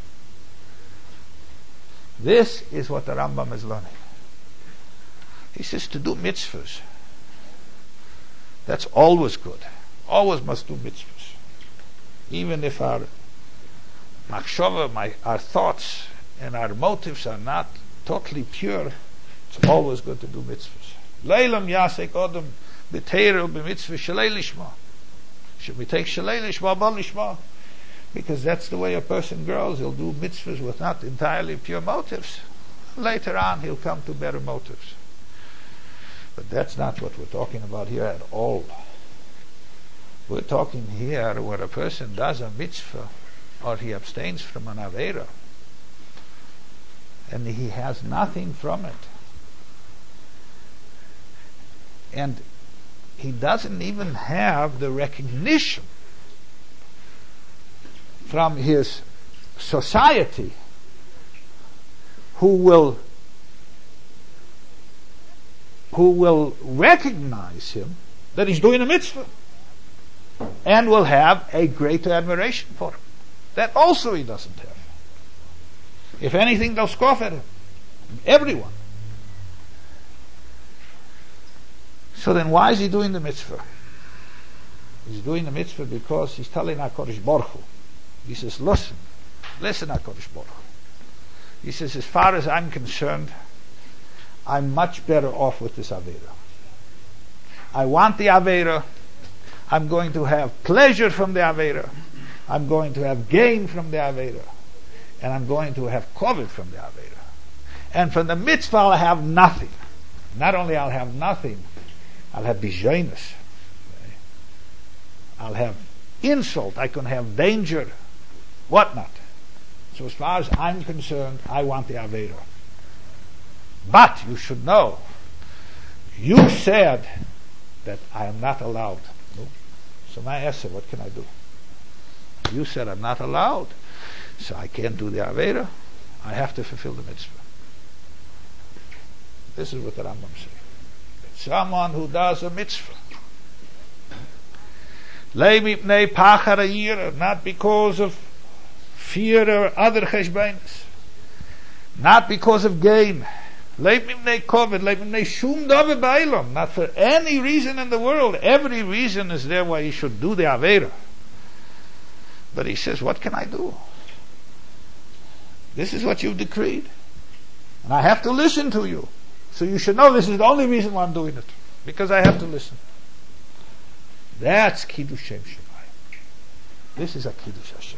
This is what the Rambam is learning. He says to do mitzvahs. That's always good. Always must do mitzvahs. Even if our machshava, our thoughts and our motives are not totally pure, it's always good to do mitzvahs. Leilam yasek odom b'teira b'mitzvah shalei lishma. Should we take shalei lishma bal lishma? Because that's the way a person grows. He'll do mitzvahs with not entirely pure motives. Later on he'll come to better motives. But that's not what we're talking about here at all. We're talking here where a person does a mitzvah or he abstains from an aveira and he has nothing from it. And he doesn't even have the recognition from his society who will recognize him that he's doing a mitzvah and will have a greater admiration for him. That also he doesn't have. If anything, they'll scoff at him. Everyone. So then why is he doing the mitzvah? He's doing the mitzvah because he's telling HaKadosh Baruch Hu. He says, listen HaKadosh Baruch Hu. He says, as far as I'm concerned, I'm much better off with this Aveira. I want the Aveira. I'm going to have pleasure from the Aveira. I'm going to have gain from the Aveira. And I'm going to have koved from the Aveira. And from the mitzvah I'll have nothing. Not only I'll have nothing, I'll have bizyainus. I'll have insult. I can have danger. Whatnot. So as far as I'm concerned, I want the Aveira. But you should know, you said that I am not allowed. No? So my answer, what can I do? You said I'm not allowed, so I can't do the Aveira. I have to fulfill the mitzvah. This is what the Rambam says. Someone who does a mitzvah, not because of fear or other cheshbainis, not because of gain, not for any reason in the world. Every reason is there why he should do the Aveira. But he says, what can I do? This is what you've decreed. And I have to listen to you. So you should know this is the only reason why I'm doing it. because I have to listen. That's Kiddush Shem Shemayim. This is a Kiddush Hashem.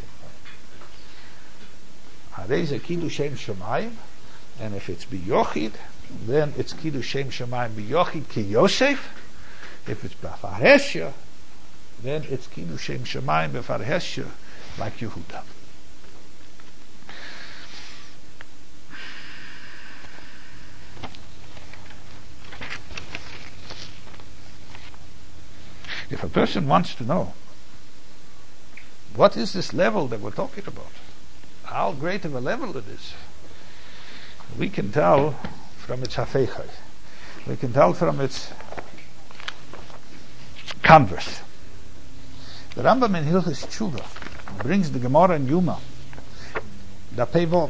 There is a Kiddush Shem Shemayim, and if it's Biyochid, then it's Kiddush Shem Shemayim Biyochid Ki Yosef. If it's B'Farheshya, then it's Kiddush Shem Shemayim B'Farheshya, like Yehuda. If a person wants to know what is this level that we're talking about, how great of a level it is, we can tell from its hafeichai. We can tell from its converse. The Rambam in Hilchos Tshuva brings the Gemara in Yuma, the Pevov.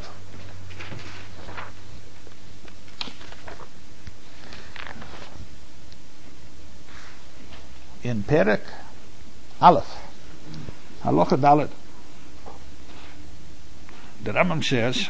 In Perek Aleph, Halacha Dalet, the Rambam says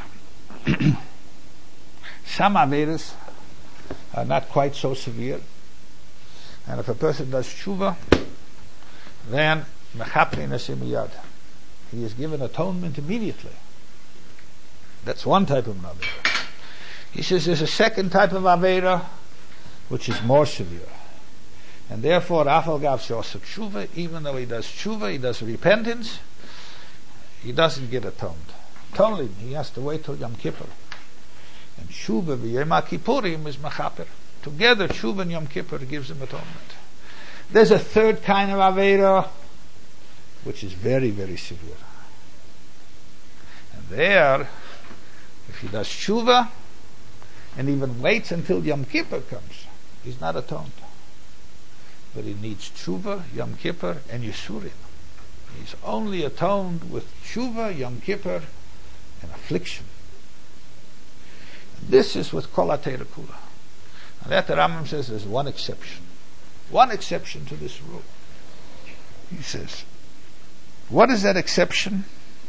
some averos are not quite so severe, and if a person does tshuva, then mechaprin asim miyad, he is given atonement immediately. That's one type of avera. He says there's a second type of avera which is more severe. And therefore, Afal Gav Shosek Tshuva, even though he does Tshuva, he does repentance, he doesn't get atoned. Totally, he has to wait till Yom Kippur. And Tshuva v'Yom Kippurim is Machaper. Together, Tshuva and Yom Kippur gives him atonement. There's a third kind of Avera, which is very, very severe. And there, if he does Tshuva, and even waits until Yom Kippur comes, he's not atoned. But he needs tshuva, Yom Kippur, and Yisurim. He's only atoned with tshuva, Yom Kippur, and affliction. And this is with Kol HaTeira Kula. And that the Rambam says there's one exception. One exception to this rule. He says, what is that exception?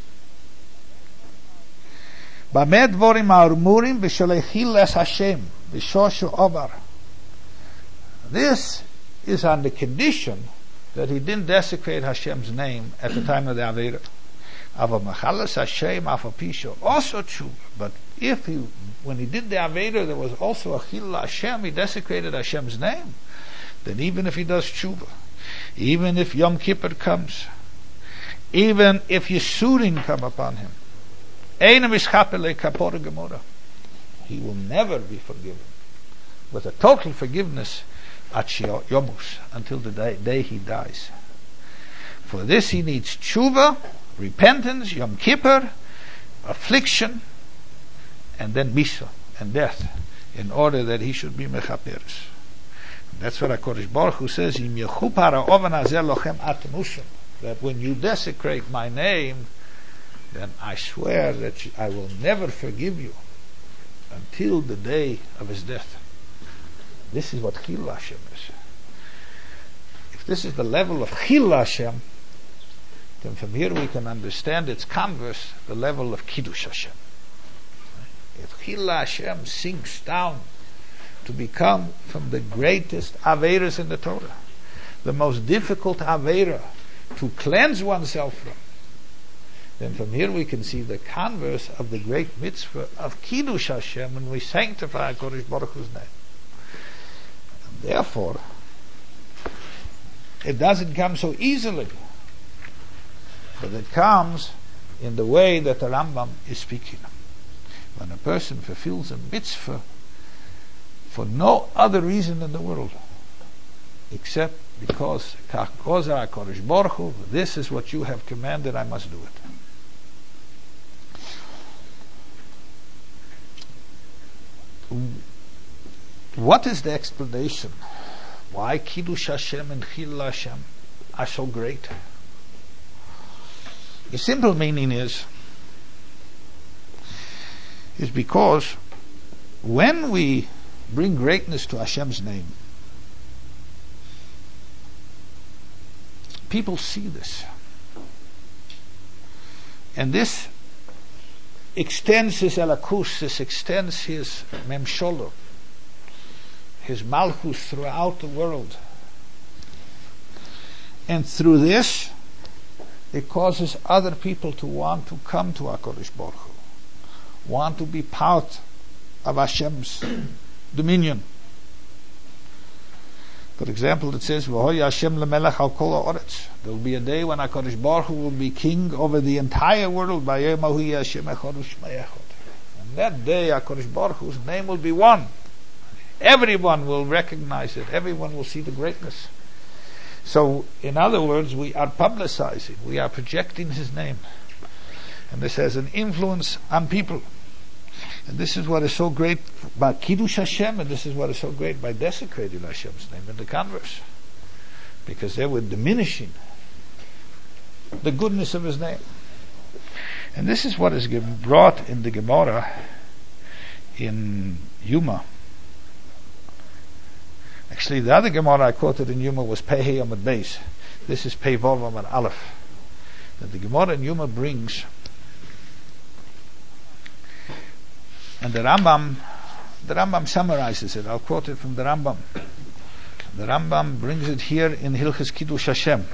B'med dvorim ha'urmurim v'sholechil les Hashem v'shoshu ovar. This is on the condition that he didn't desecrate Hashem's name at the time of the Avera. Ava Machalas Hashem Afapisho also tshuva. But if he, when he did the Avera, there was also a Chilul Hashem, he desecrated Hashem's name, then even if he does tshuva, even if Yom Kippur comes, even if Yisurim come upon him, Einam Ischapele Kapora Gemora, he will never be forgiven with a total forgiveness Yomus, until the day he dies. For this he needs tshuva, repentance, Yom Kippur, affliction, and then misa, and death, in order that he should be mechaperes. That's what HaKadosh Baruch Hu says, Im yechupara oven hazeh lochem atmushim, that when you desecrate my name, then I swear that I will never forgive you until the day of his death. This is what Chilul Hashem is. If this is the level of Chilul Hashem, then from here we can understand its converse, the level of Kiddush Hashem. If Chilul Hashem sinks down to become from the greatest Averas in the Torah, the most difficult Avera to cleanse oneself from, then from here we can see the converse of the great mitzvah of Kiddush Hashem when we sanctify HaKadosh Baruch Hu's name. Therefore, it doesn't come so easily, but it comes in the way that the Rambam is speaking. When a person fulfills a mitzvah for no other reason in the world, except because Kach Goza HaKadosh Baruch Hu, this is what you have commanded, I must do it. What is the explanation? Why Kiddush Hashem and Chilul Hashem are so great? The simple meaning is because when we bring greatness to Hashem's name, people see this. And this extends his elakus, this extends his memsholor, His malchus throughout the world. And through this, it causes other people to want to come to HaKadosh Baruch Hu, want to be part of Hashem's dominion. For example, it says, "V'hoya Hashem lemelech al kol ha'oretz." There will be a day when HaKadosh Baruch Hu will be king over the entire world. V'yom ahu Hashem echad u'shmei echad. And that day, HaKadosh Baruch Hu's name will be one. Everyone will recognize it. Everyone will see the greatness. So, in other words, we are publicizing, we are projecting His name. And this has an influence on people. And this is what is so great by Kiddush Hashem, and this is what is so great by desecrating Hashem's name in the converse. Because they were diminishing the goodness of His name. And this is what is brought in the Gemara in Yuma. Actually, the other Gemara I quoted in Yuma was Pei Hey Amud Beis. This is Pei Vav Amud Aleph. That the Gemara in Yuma brings, and the Rambam summarizes it. I'll quote it from the Rambam. The Rambam brings it here in Hilchos Kiddush Hashem.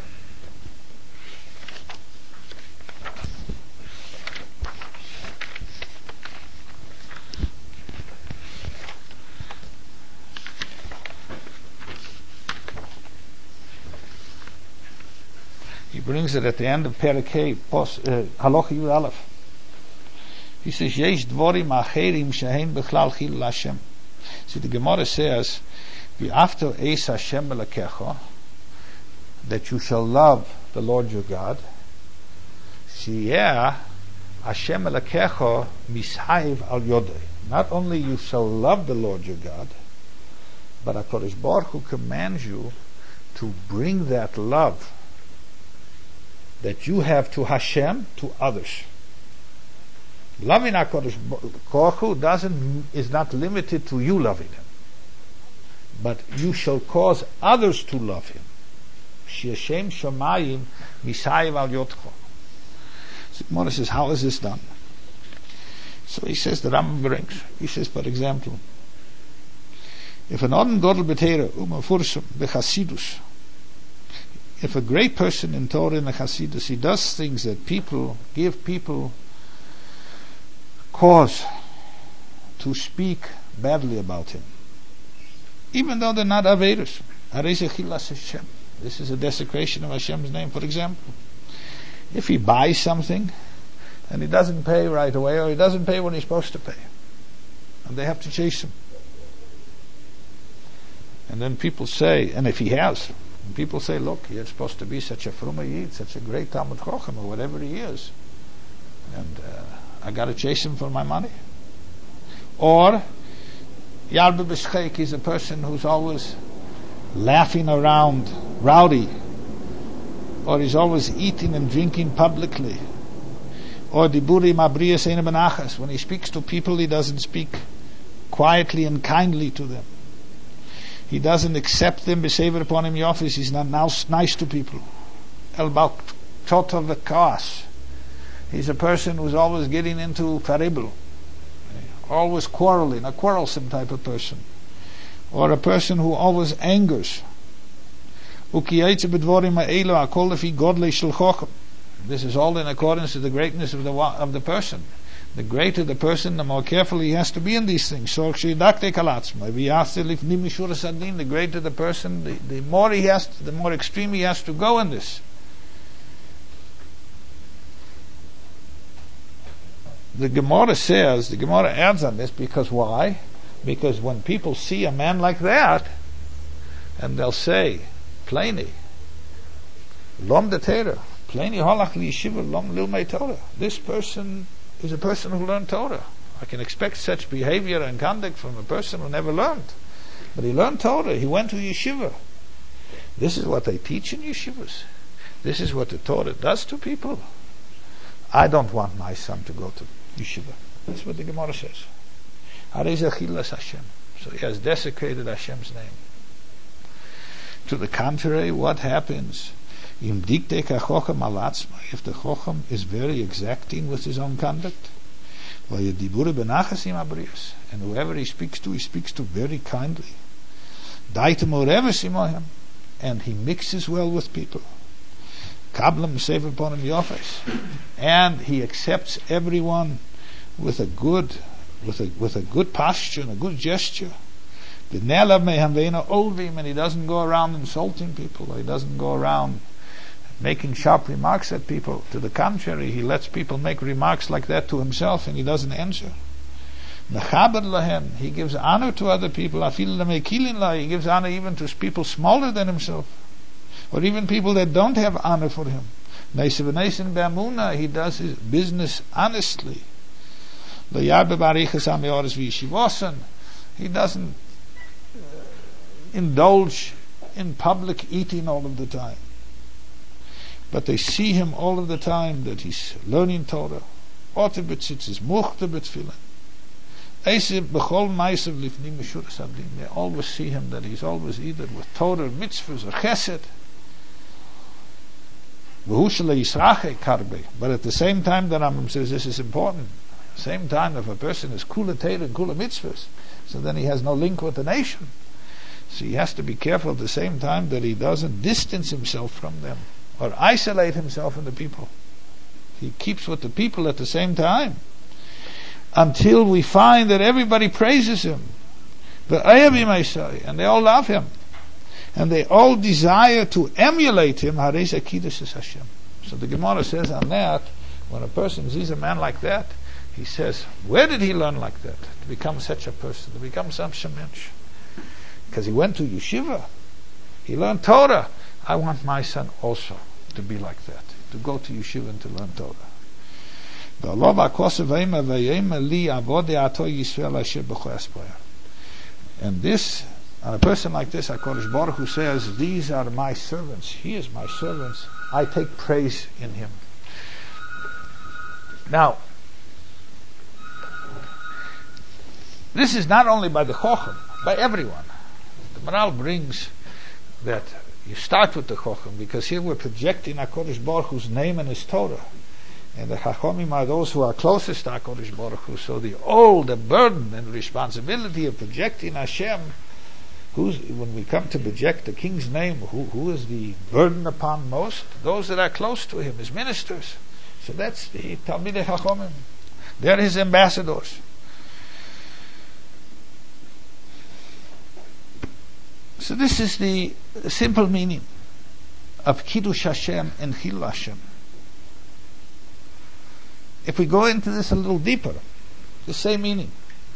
He brings it at the end of Perek Halacha Yud Aleph. He says, "Yesh dvorim acherim shehein bechlal chilul Hashem." See, the Gemara says, "V'after eis Hashem elakecha," that you shall love the Lord your God. Sheyeh Hashem elakecha mishayiv al yodei. Not only you shall love the Lord your God, but HaKadosh Baruch Hu commands you to bring that love that you have to Hashem to others. Loving HaKadosh Baruch Hu is not limited to you loving Him, but you shall cause others to love Him. She'ashem shamayim misayiv al yotcho. So Gemara says, how is this done? So he says, the Rambam brings. He says, for example, if an Odin Godel B'Teira U'Mafursum B'Chasidus, if a great person in Torah and Hasidus, he does things that give people cause to speak badly about him, even though they're not Aveirus. This is a desecration of Hashem's name. For example, if he buys something and he doesn't pay right away, or he doesn't pay when he's supposed to pay, and they have to chase him, and then people say, and if he has, people say, look, he's supposed to be such a fruma yid, such a great Talmud Chochem, or whatever he is, and I got to chase him for my money. Or Yarbe B'Shcheik is a person who's always laughing around, rowdy, or he's always eating and drinking publicly. Or Diburi Mabriyas Ein Benachas, when he speaks to people, he doesn't speak quietly and kindly to them. He doesn't accept them, besever upon him yofis. He's not now nice to people. El Bal Chotov V'Kaas. He's a person who's always getting into faribel, always quarreling, a quarrelsome type of person, or a person who always angers. This is all in accordance to the greatness of the person. The greater the person, the more careful he has to be in these things. So the greater the person, the more extreme he has to go in this. The Gemara adds on this, because why? Because when people see a man like that, and they'll say, Pliny, Lom de Torah, Pliny holach li yeshiva lom lilmei Torah. This person is a person who learned Torah. I can expect such behavior and conduct from a person who never learned. But he learned Torah, he went to yeshiva. This is what they teach in yeshivas. This is what the Torah does to people. I don't want my son to go to yeshiva. That's what the Gemara says. So he has desecrated Hashem's name. To the contrary, what happens? If the Chochem is very exacting with his own conduct, and whoever he speaks to very kindly. Daitemu reves imohem, and he mixes well with people. Kablam sev upon him yofes, and he accepts everyone with a good posture and a good gesture. And he doesn't go around insulting people, or he doesn't go around making sharp remarks at people. To the contrary, he lets people make remarks like that to himself, and he doesn't answer. He gives honor to other people. He gives honor even to people smaller than himself, or even people that don't have honor for him. He does his business honestly. He doesn't indulge in public eating all of the time, but they see him all of the time that he's learning Torah. They always see him that he's always either with Torah, mitzvahs, or chesed. But at the same time, the Rambam says this is important. At the same time, if a person is kula Torah and kula mitzvahs, so then he has no link with the nation. So he has to be careful at the same time that he doesn't distance himself from them or isolate himself from the people. He keeps with the people at the same time, until we find that everybody praises him, and they all love him, and they all desire to emulate him. So the Gemara says on that, when a person sees a man like that, he says, where did he learn like that, to become such a person, to become such a mensch? Because he went to yeshiva, he learned Torah. I want my son also to be like that, to go to yeshiva and to learn Torah. And this, on a person like this, HaKadosh Baruch Hu says, these are my servants, he is my servants, I take praise in him. Now, this is not only by the Chochem, by everyone. The Maral brings that you start with the Chochem, because here we're projecting HaKadosh Baruch Hu's name and his Torah. And the Chachomim are those who are closest to HaKadosh Baruch Hu. So the burden and responsibility of projecting Hashem, when we come to project the King's name, who is the burden upon most? Those that are close to him, his ministers. So that's the Talmidei Chachomim. They're his ambassadors. So this is the simple meaning of Kiddush Hashem and Chilul Hashem. If we go into this a little deeper, the same meaning.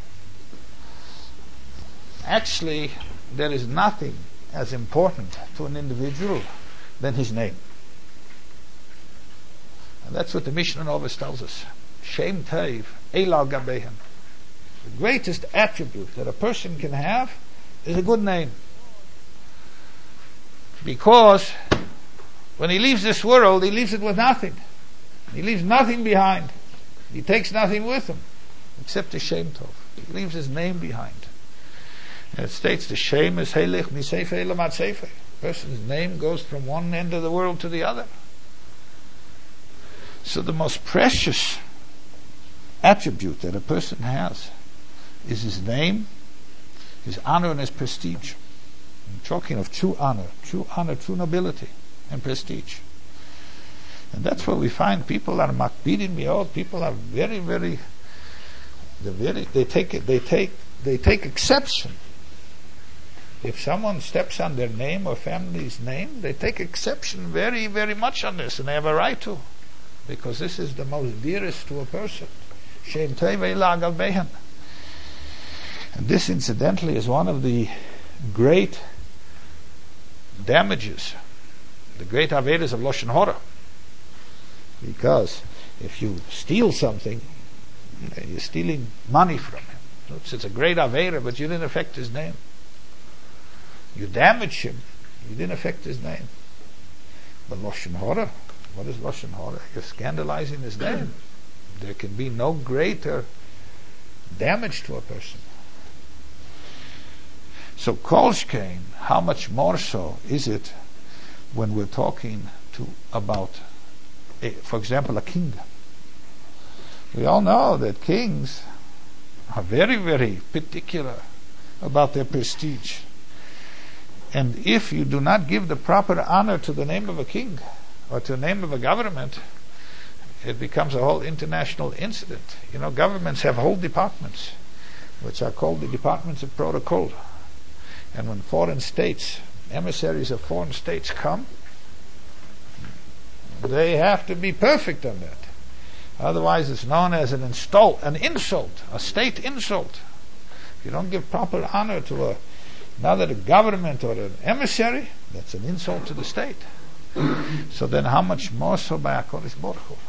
Actually, there is nothing as important to an individual than his name. And that's what the Mishnah Novus tells us. Shem Tov, Eilal Gabehem. The greatest attribute that a person can have is a good name. Because when he leaves this world, he leaves it with nothing. He leaves nothing behind. He takes nothing with him except the Shem Tov. He leaves his name behind. And it states the Shem is Heilich Miseife Elamat Seife. Person's name goes from one end of the world to the other. So the most precious attribute that a person has is his name, his honor, and his prestige. I'm talking of true honor, true nobility, and prestige. And that's where we find people are makbidin mi'od. People are very, very. They take exception. If someone steps on their name or family's name, they take exception very, very much on this, and they have a right to, because this is the most dearest to a person. Shem Tov Eilal Gabehem. And this, incidentally, is one of the great damages, the great avedas of Lashon Hara. Because if you steal something, you're stealing money from him. It's a great avera, but you didn't affect his name. You damage him, you didn't affect his name. But Lashon Hara, what is Lashon Hara? You're scandalizing his name. There can be no greater damage to a person. So Kol Shkein, how much more so is it when we're talking about, for example, a king? We all know that kings are very, very particular about their prestige. And if you do not give the proper honor to the name of a king or to the name of a government, it becomes a whole international incident. Governments have whole departments, which are called the departments of protocol. And when foreign states, emissaries of foreign states come, they have to be perfect on that. Otherwise it's known as an insult, a state insult. If you don't give proper honor to another government or an emissary, that's an insult to the state. So then how much more so by HaKadosh Baruch Hu?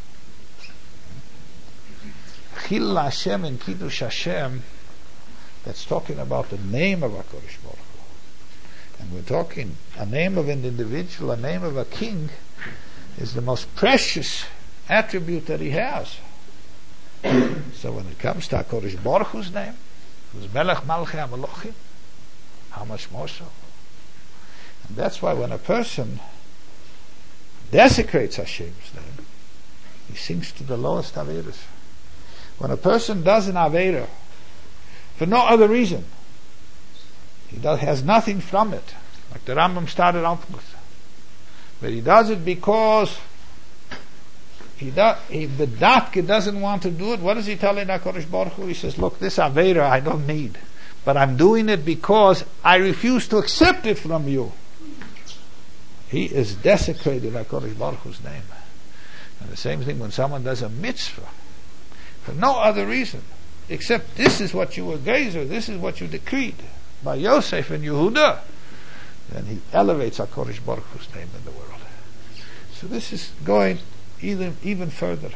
Chil Hashem and Kiddush Hashem, that's talking about the name of HaKadosh Baruch Hu. And we're talking a name of an individual, a name of a king, is the most precious attribute that he has. So when it comes to HaKadosh Baruch Hu's name, who's Melech Malchei HaMelochim, how much more so? And that's why when a person desecrates Hashem's name, he sinks to the lowest Averas. When a person does an Avera for no other reason, has nothing from it, like the Rambam started out with, but he does it because he doesn't want to do it. What is he telling HaKadosh Baruch Hu? He says, look, this Avera I don't need, but I'm doing it because I refuse to accept it from you. He is desecrating HaKadosh Baruch Hu's name. And the same thing when someone does a mitzvah for no other reason except this is what you were gezer, this is what you decreed by Yosef and Yehuda, then he elevates HaKadosh Baruch Hu's name in the world. So this is going even further.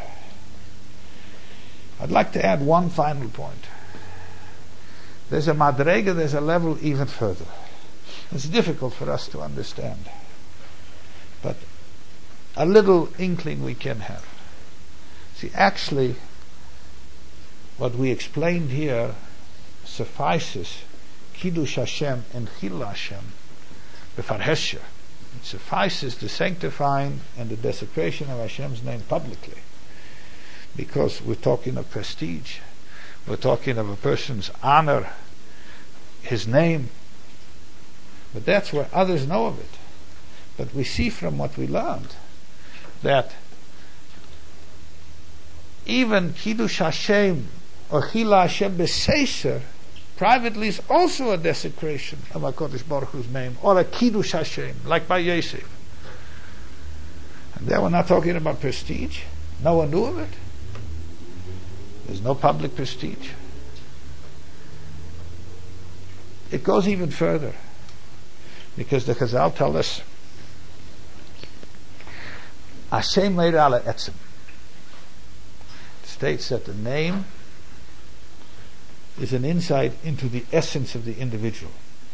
I'd like to add one final point. There's a madrega, there's a level even further. It's difficult for us to understand, but a little inkling we can have. See, actually, what we explained here suffices. Kiddush Hashem and Chil Hashem b'farhesha. It suffices the sanctifying and the desecration of Hashem's name publicly, because we're talking of prestige, we're talking of a person's honor, his name, but that's where others know of it. But we see from what we learned that even Kiddush Hashem or Chil Hashem b'seiser privately is also a desecration of HaKadosh Baruch Hu's name, or a Kiddush Hashem, like by Yosef. And there we're not talking about prestige. No one knew of it. There's no public prestige. It goes even further, because the Chazal tell us, Hashem Meir ala etzem. It states that the name is an insight into the essence of the individual.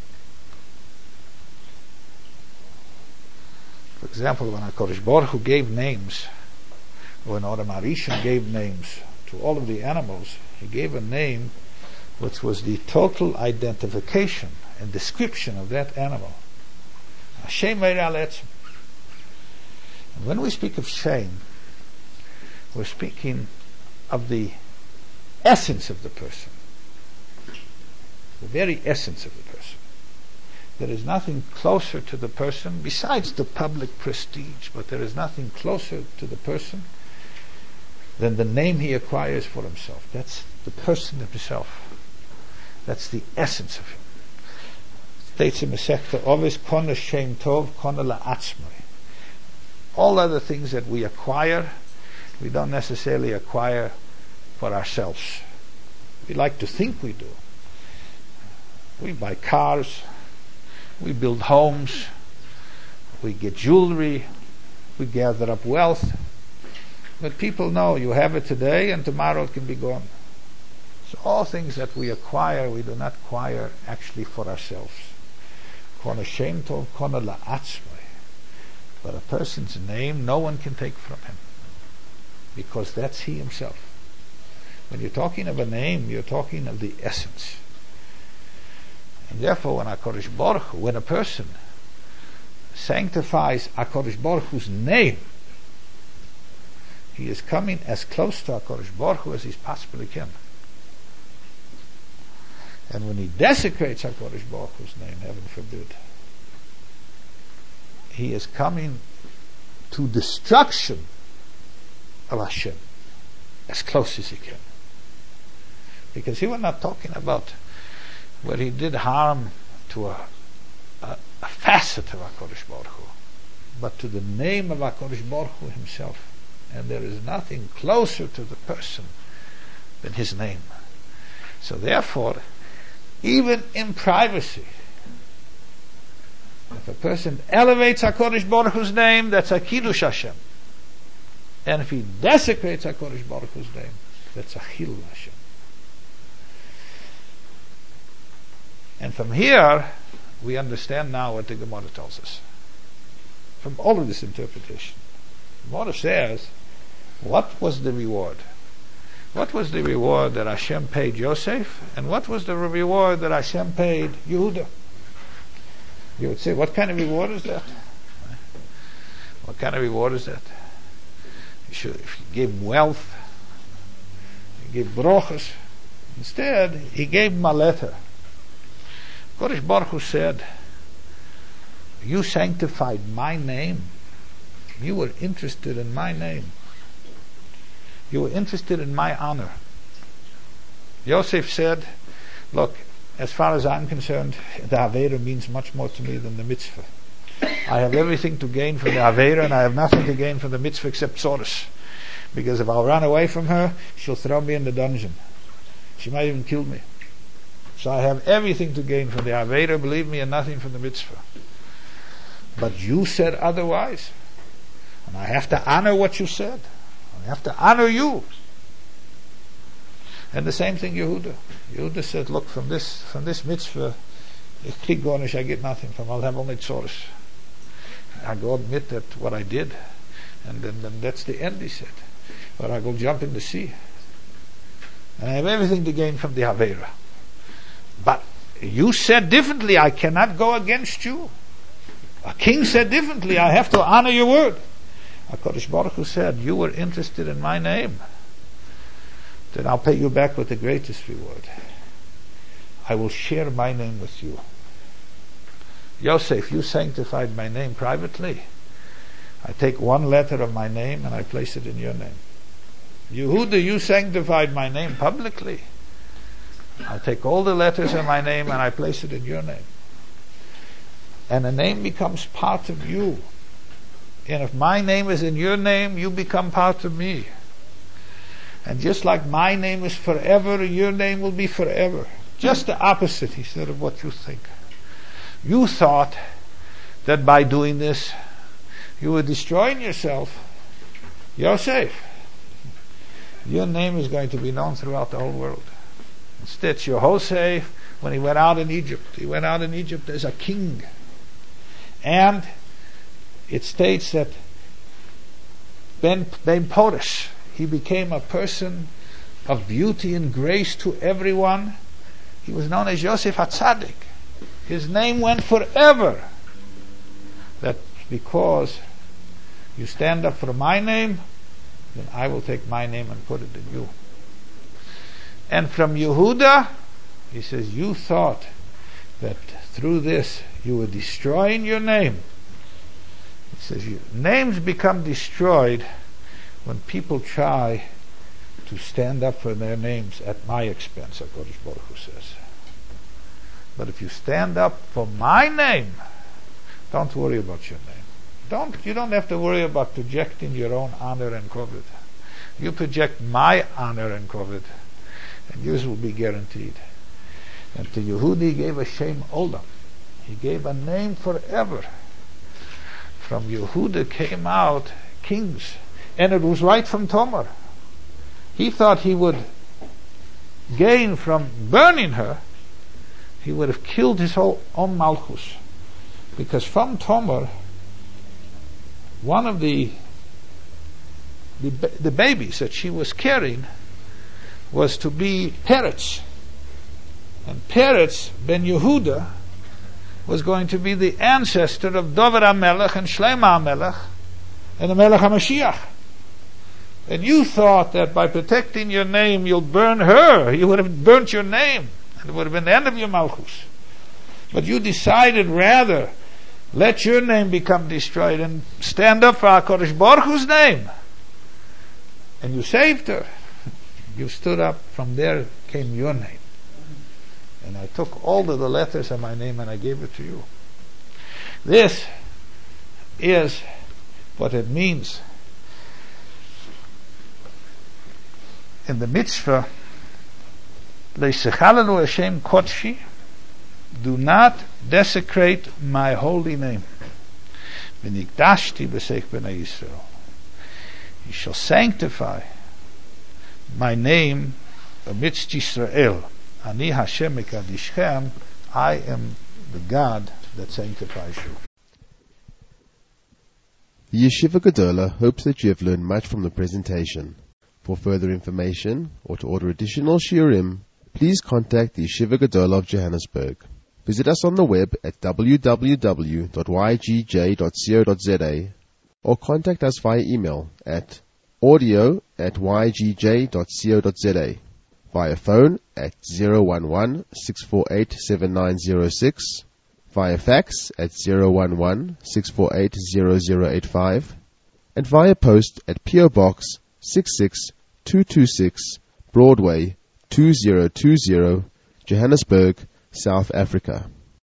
For example, when HaKadosh Baruch Hu gave names, or when Adam HaRishon gave names to all of the animals, he gave a name which was the total identification and description of that animal. Hashem Meir al Etzem. And when we speak of Shem, we're speaking of the essence of the person. The very essence of the person. There is nothing closer to the person besides the public prestige, but there is nothing closer to the person than the name he acquires for himself. That's the person himself. That's the essence of him. States in Masechta Ovis, Kona Shem Tov, Kona La'atzmai. All other things that we acquire, we don't necessarily acquire for ourselves. We like to think we do. We buy cars, we build homes, we get jewelry, we gather up wealth. But people know you have it today and tomorrow it can be gone. So all things that we acquire, we do not acquire actually for ourselves. Kona Shem Tov, Kona La'atzmai. But a person's name, no one can take from him, because that's he himself. When you're talking of a name, you're talking of the essence. And therefore, when a person sanctifies HaKadosh Baruch Hu's name, he is coming as close to HaKadosh Baruch Hu as he possibly can. And when he desecrates HaKadosh Baruch Hu's name, heaven forbid, he is coming to destruction of Hashem as close as he can. Because he was not talking about where he did harm to a facet of HaKadosh Baruch Hu, but to the name of HaKadosh Baruch Hu himself. And there is nothing closer to the person than his name. So therefore, even in privacy, if a person elevates HaKadosh Baruch Hu's name, that's a Kiddush Hashem. And if he desecrates HaKadosh Baruch Hu's name, that's a Chilul Hashem. And from here, we understand now what the Gemara tells us. From all of this interpretation. The Gemara says, what was the reward? What was the reward that Hashem paid Yosef? And what was the reward that Hashem paid Yehuda? You would say, what kind of reward is that? What kind of reward is that? If you gave him wealth, you gave brochas. Instead, he gave him a letter. Kodesh Baruch Hu said, you sanctified my name. You were interested in my name. You were interested in my honor. Yosef said, look, as far as I'm concerned, the Aveira means much more to me than the mitzvah. I have everything to gain from the Aveira, and I have nothing to gain from the mitzvah except Tzoros. Because if I'll run away from her, she'll throw me in the dungeon. She might even kill me. So I have everything to gain from the Aveira, believe me, and nothing from the mitzvah. But you said otherwise. And I have to honor what you said. I have to honor you. And the same thing Yehuda. Yehuda said, look, from this mitzvah, I get nothing from. I'll have only tzoros. I go admit that what I did, and then that's the end, he said. Or I go jump in the sea. And I have everything to gain from the Aveira. But you said differently, I cannot go against you. A king said differently, I have to honor your word. HaKadosh Baruch Hu said, you were interested in my name. Then I'll pay you back with the greatest reward. I will share my name with you. Yosef, you sanctified my name privately. I take one letter of my name and I place it in your name. Yehuda, you sanctified my name publicly. I take all the letters of my name and I place it in your name. And the name becomes part of you. And if my name is in your name, you become part of me. And just like my name is forever, your name will be forever. Just the opposite, he said, of what you think. You thought that by doing this, you were destroying yourself. Yosef, your name is going to be known throughout the whole world. Instead, Yosef, when he went out in Egypt as a king. And it states that Ben Poresh, he became a person of beauty and grace to everyone. He was known as Yosef HaTzadik. His name went forever. That's because you stand up for my name, then I will take my name and put it in you. And from Yehuda, he says, you thought that through this you were destroying your name. He says, names become destroyed when people try to stand up for their names at my expense, HaKadosh Baruch Hu says. But if you stand up for my name, don't worry about your name. You don't have to worry about projecting your own honor and kavod. You project my honor and kavod, and yours will be guaranteed. And to Yehudi, he gave a Shem Olam. He gave a name forever. From Yehuda came out kings. And it was right from Tamar. He thought he would gain from burning her. He would have killed his whole own Malchus. Because from Tamar, one of the babies that she was carrying was to be Peretz. And Peretz ben Yehuda was going to be the ancestor of David HaMelech and Shlomo HaMelech and the Melech HaMashiach. And you thought that by protecting your name you'll burn her. You would have burnt your name, and it would have been the end of your Malchus. But you decided rather let your name become destroyed and stand up for HaKadosh Baruch Hu's name. And you saved her. You stood up. From there came your name. And I took all of the letters of my name and I gave it to you. This is what it means in the mitzvah, Leisechalelu Hashem Kodshi, do not desecrate my holy name. V'nikdashti b'seich b'nei Yisrael. You shall sanctify my name amidst Yisrael. Ani Hashem mekadishchem. I am the God that sanctifies you. The Yeshiva Gedola hopes that you have learned much from the presentation. For further information or to order additional shiurim, please contact the Yeshiva Gedola of Johannesburg. Visit us on the web at www.ygj.co.za or contact us via email at audio@ygj.co.za, via phone at 011-648-7906, via fax at 011-648-0085, and via post at P.O. Box 66226, Broadway 2020, Johannesburg, South Africa.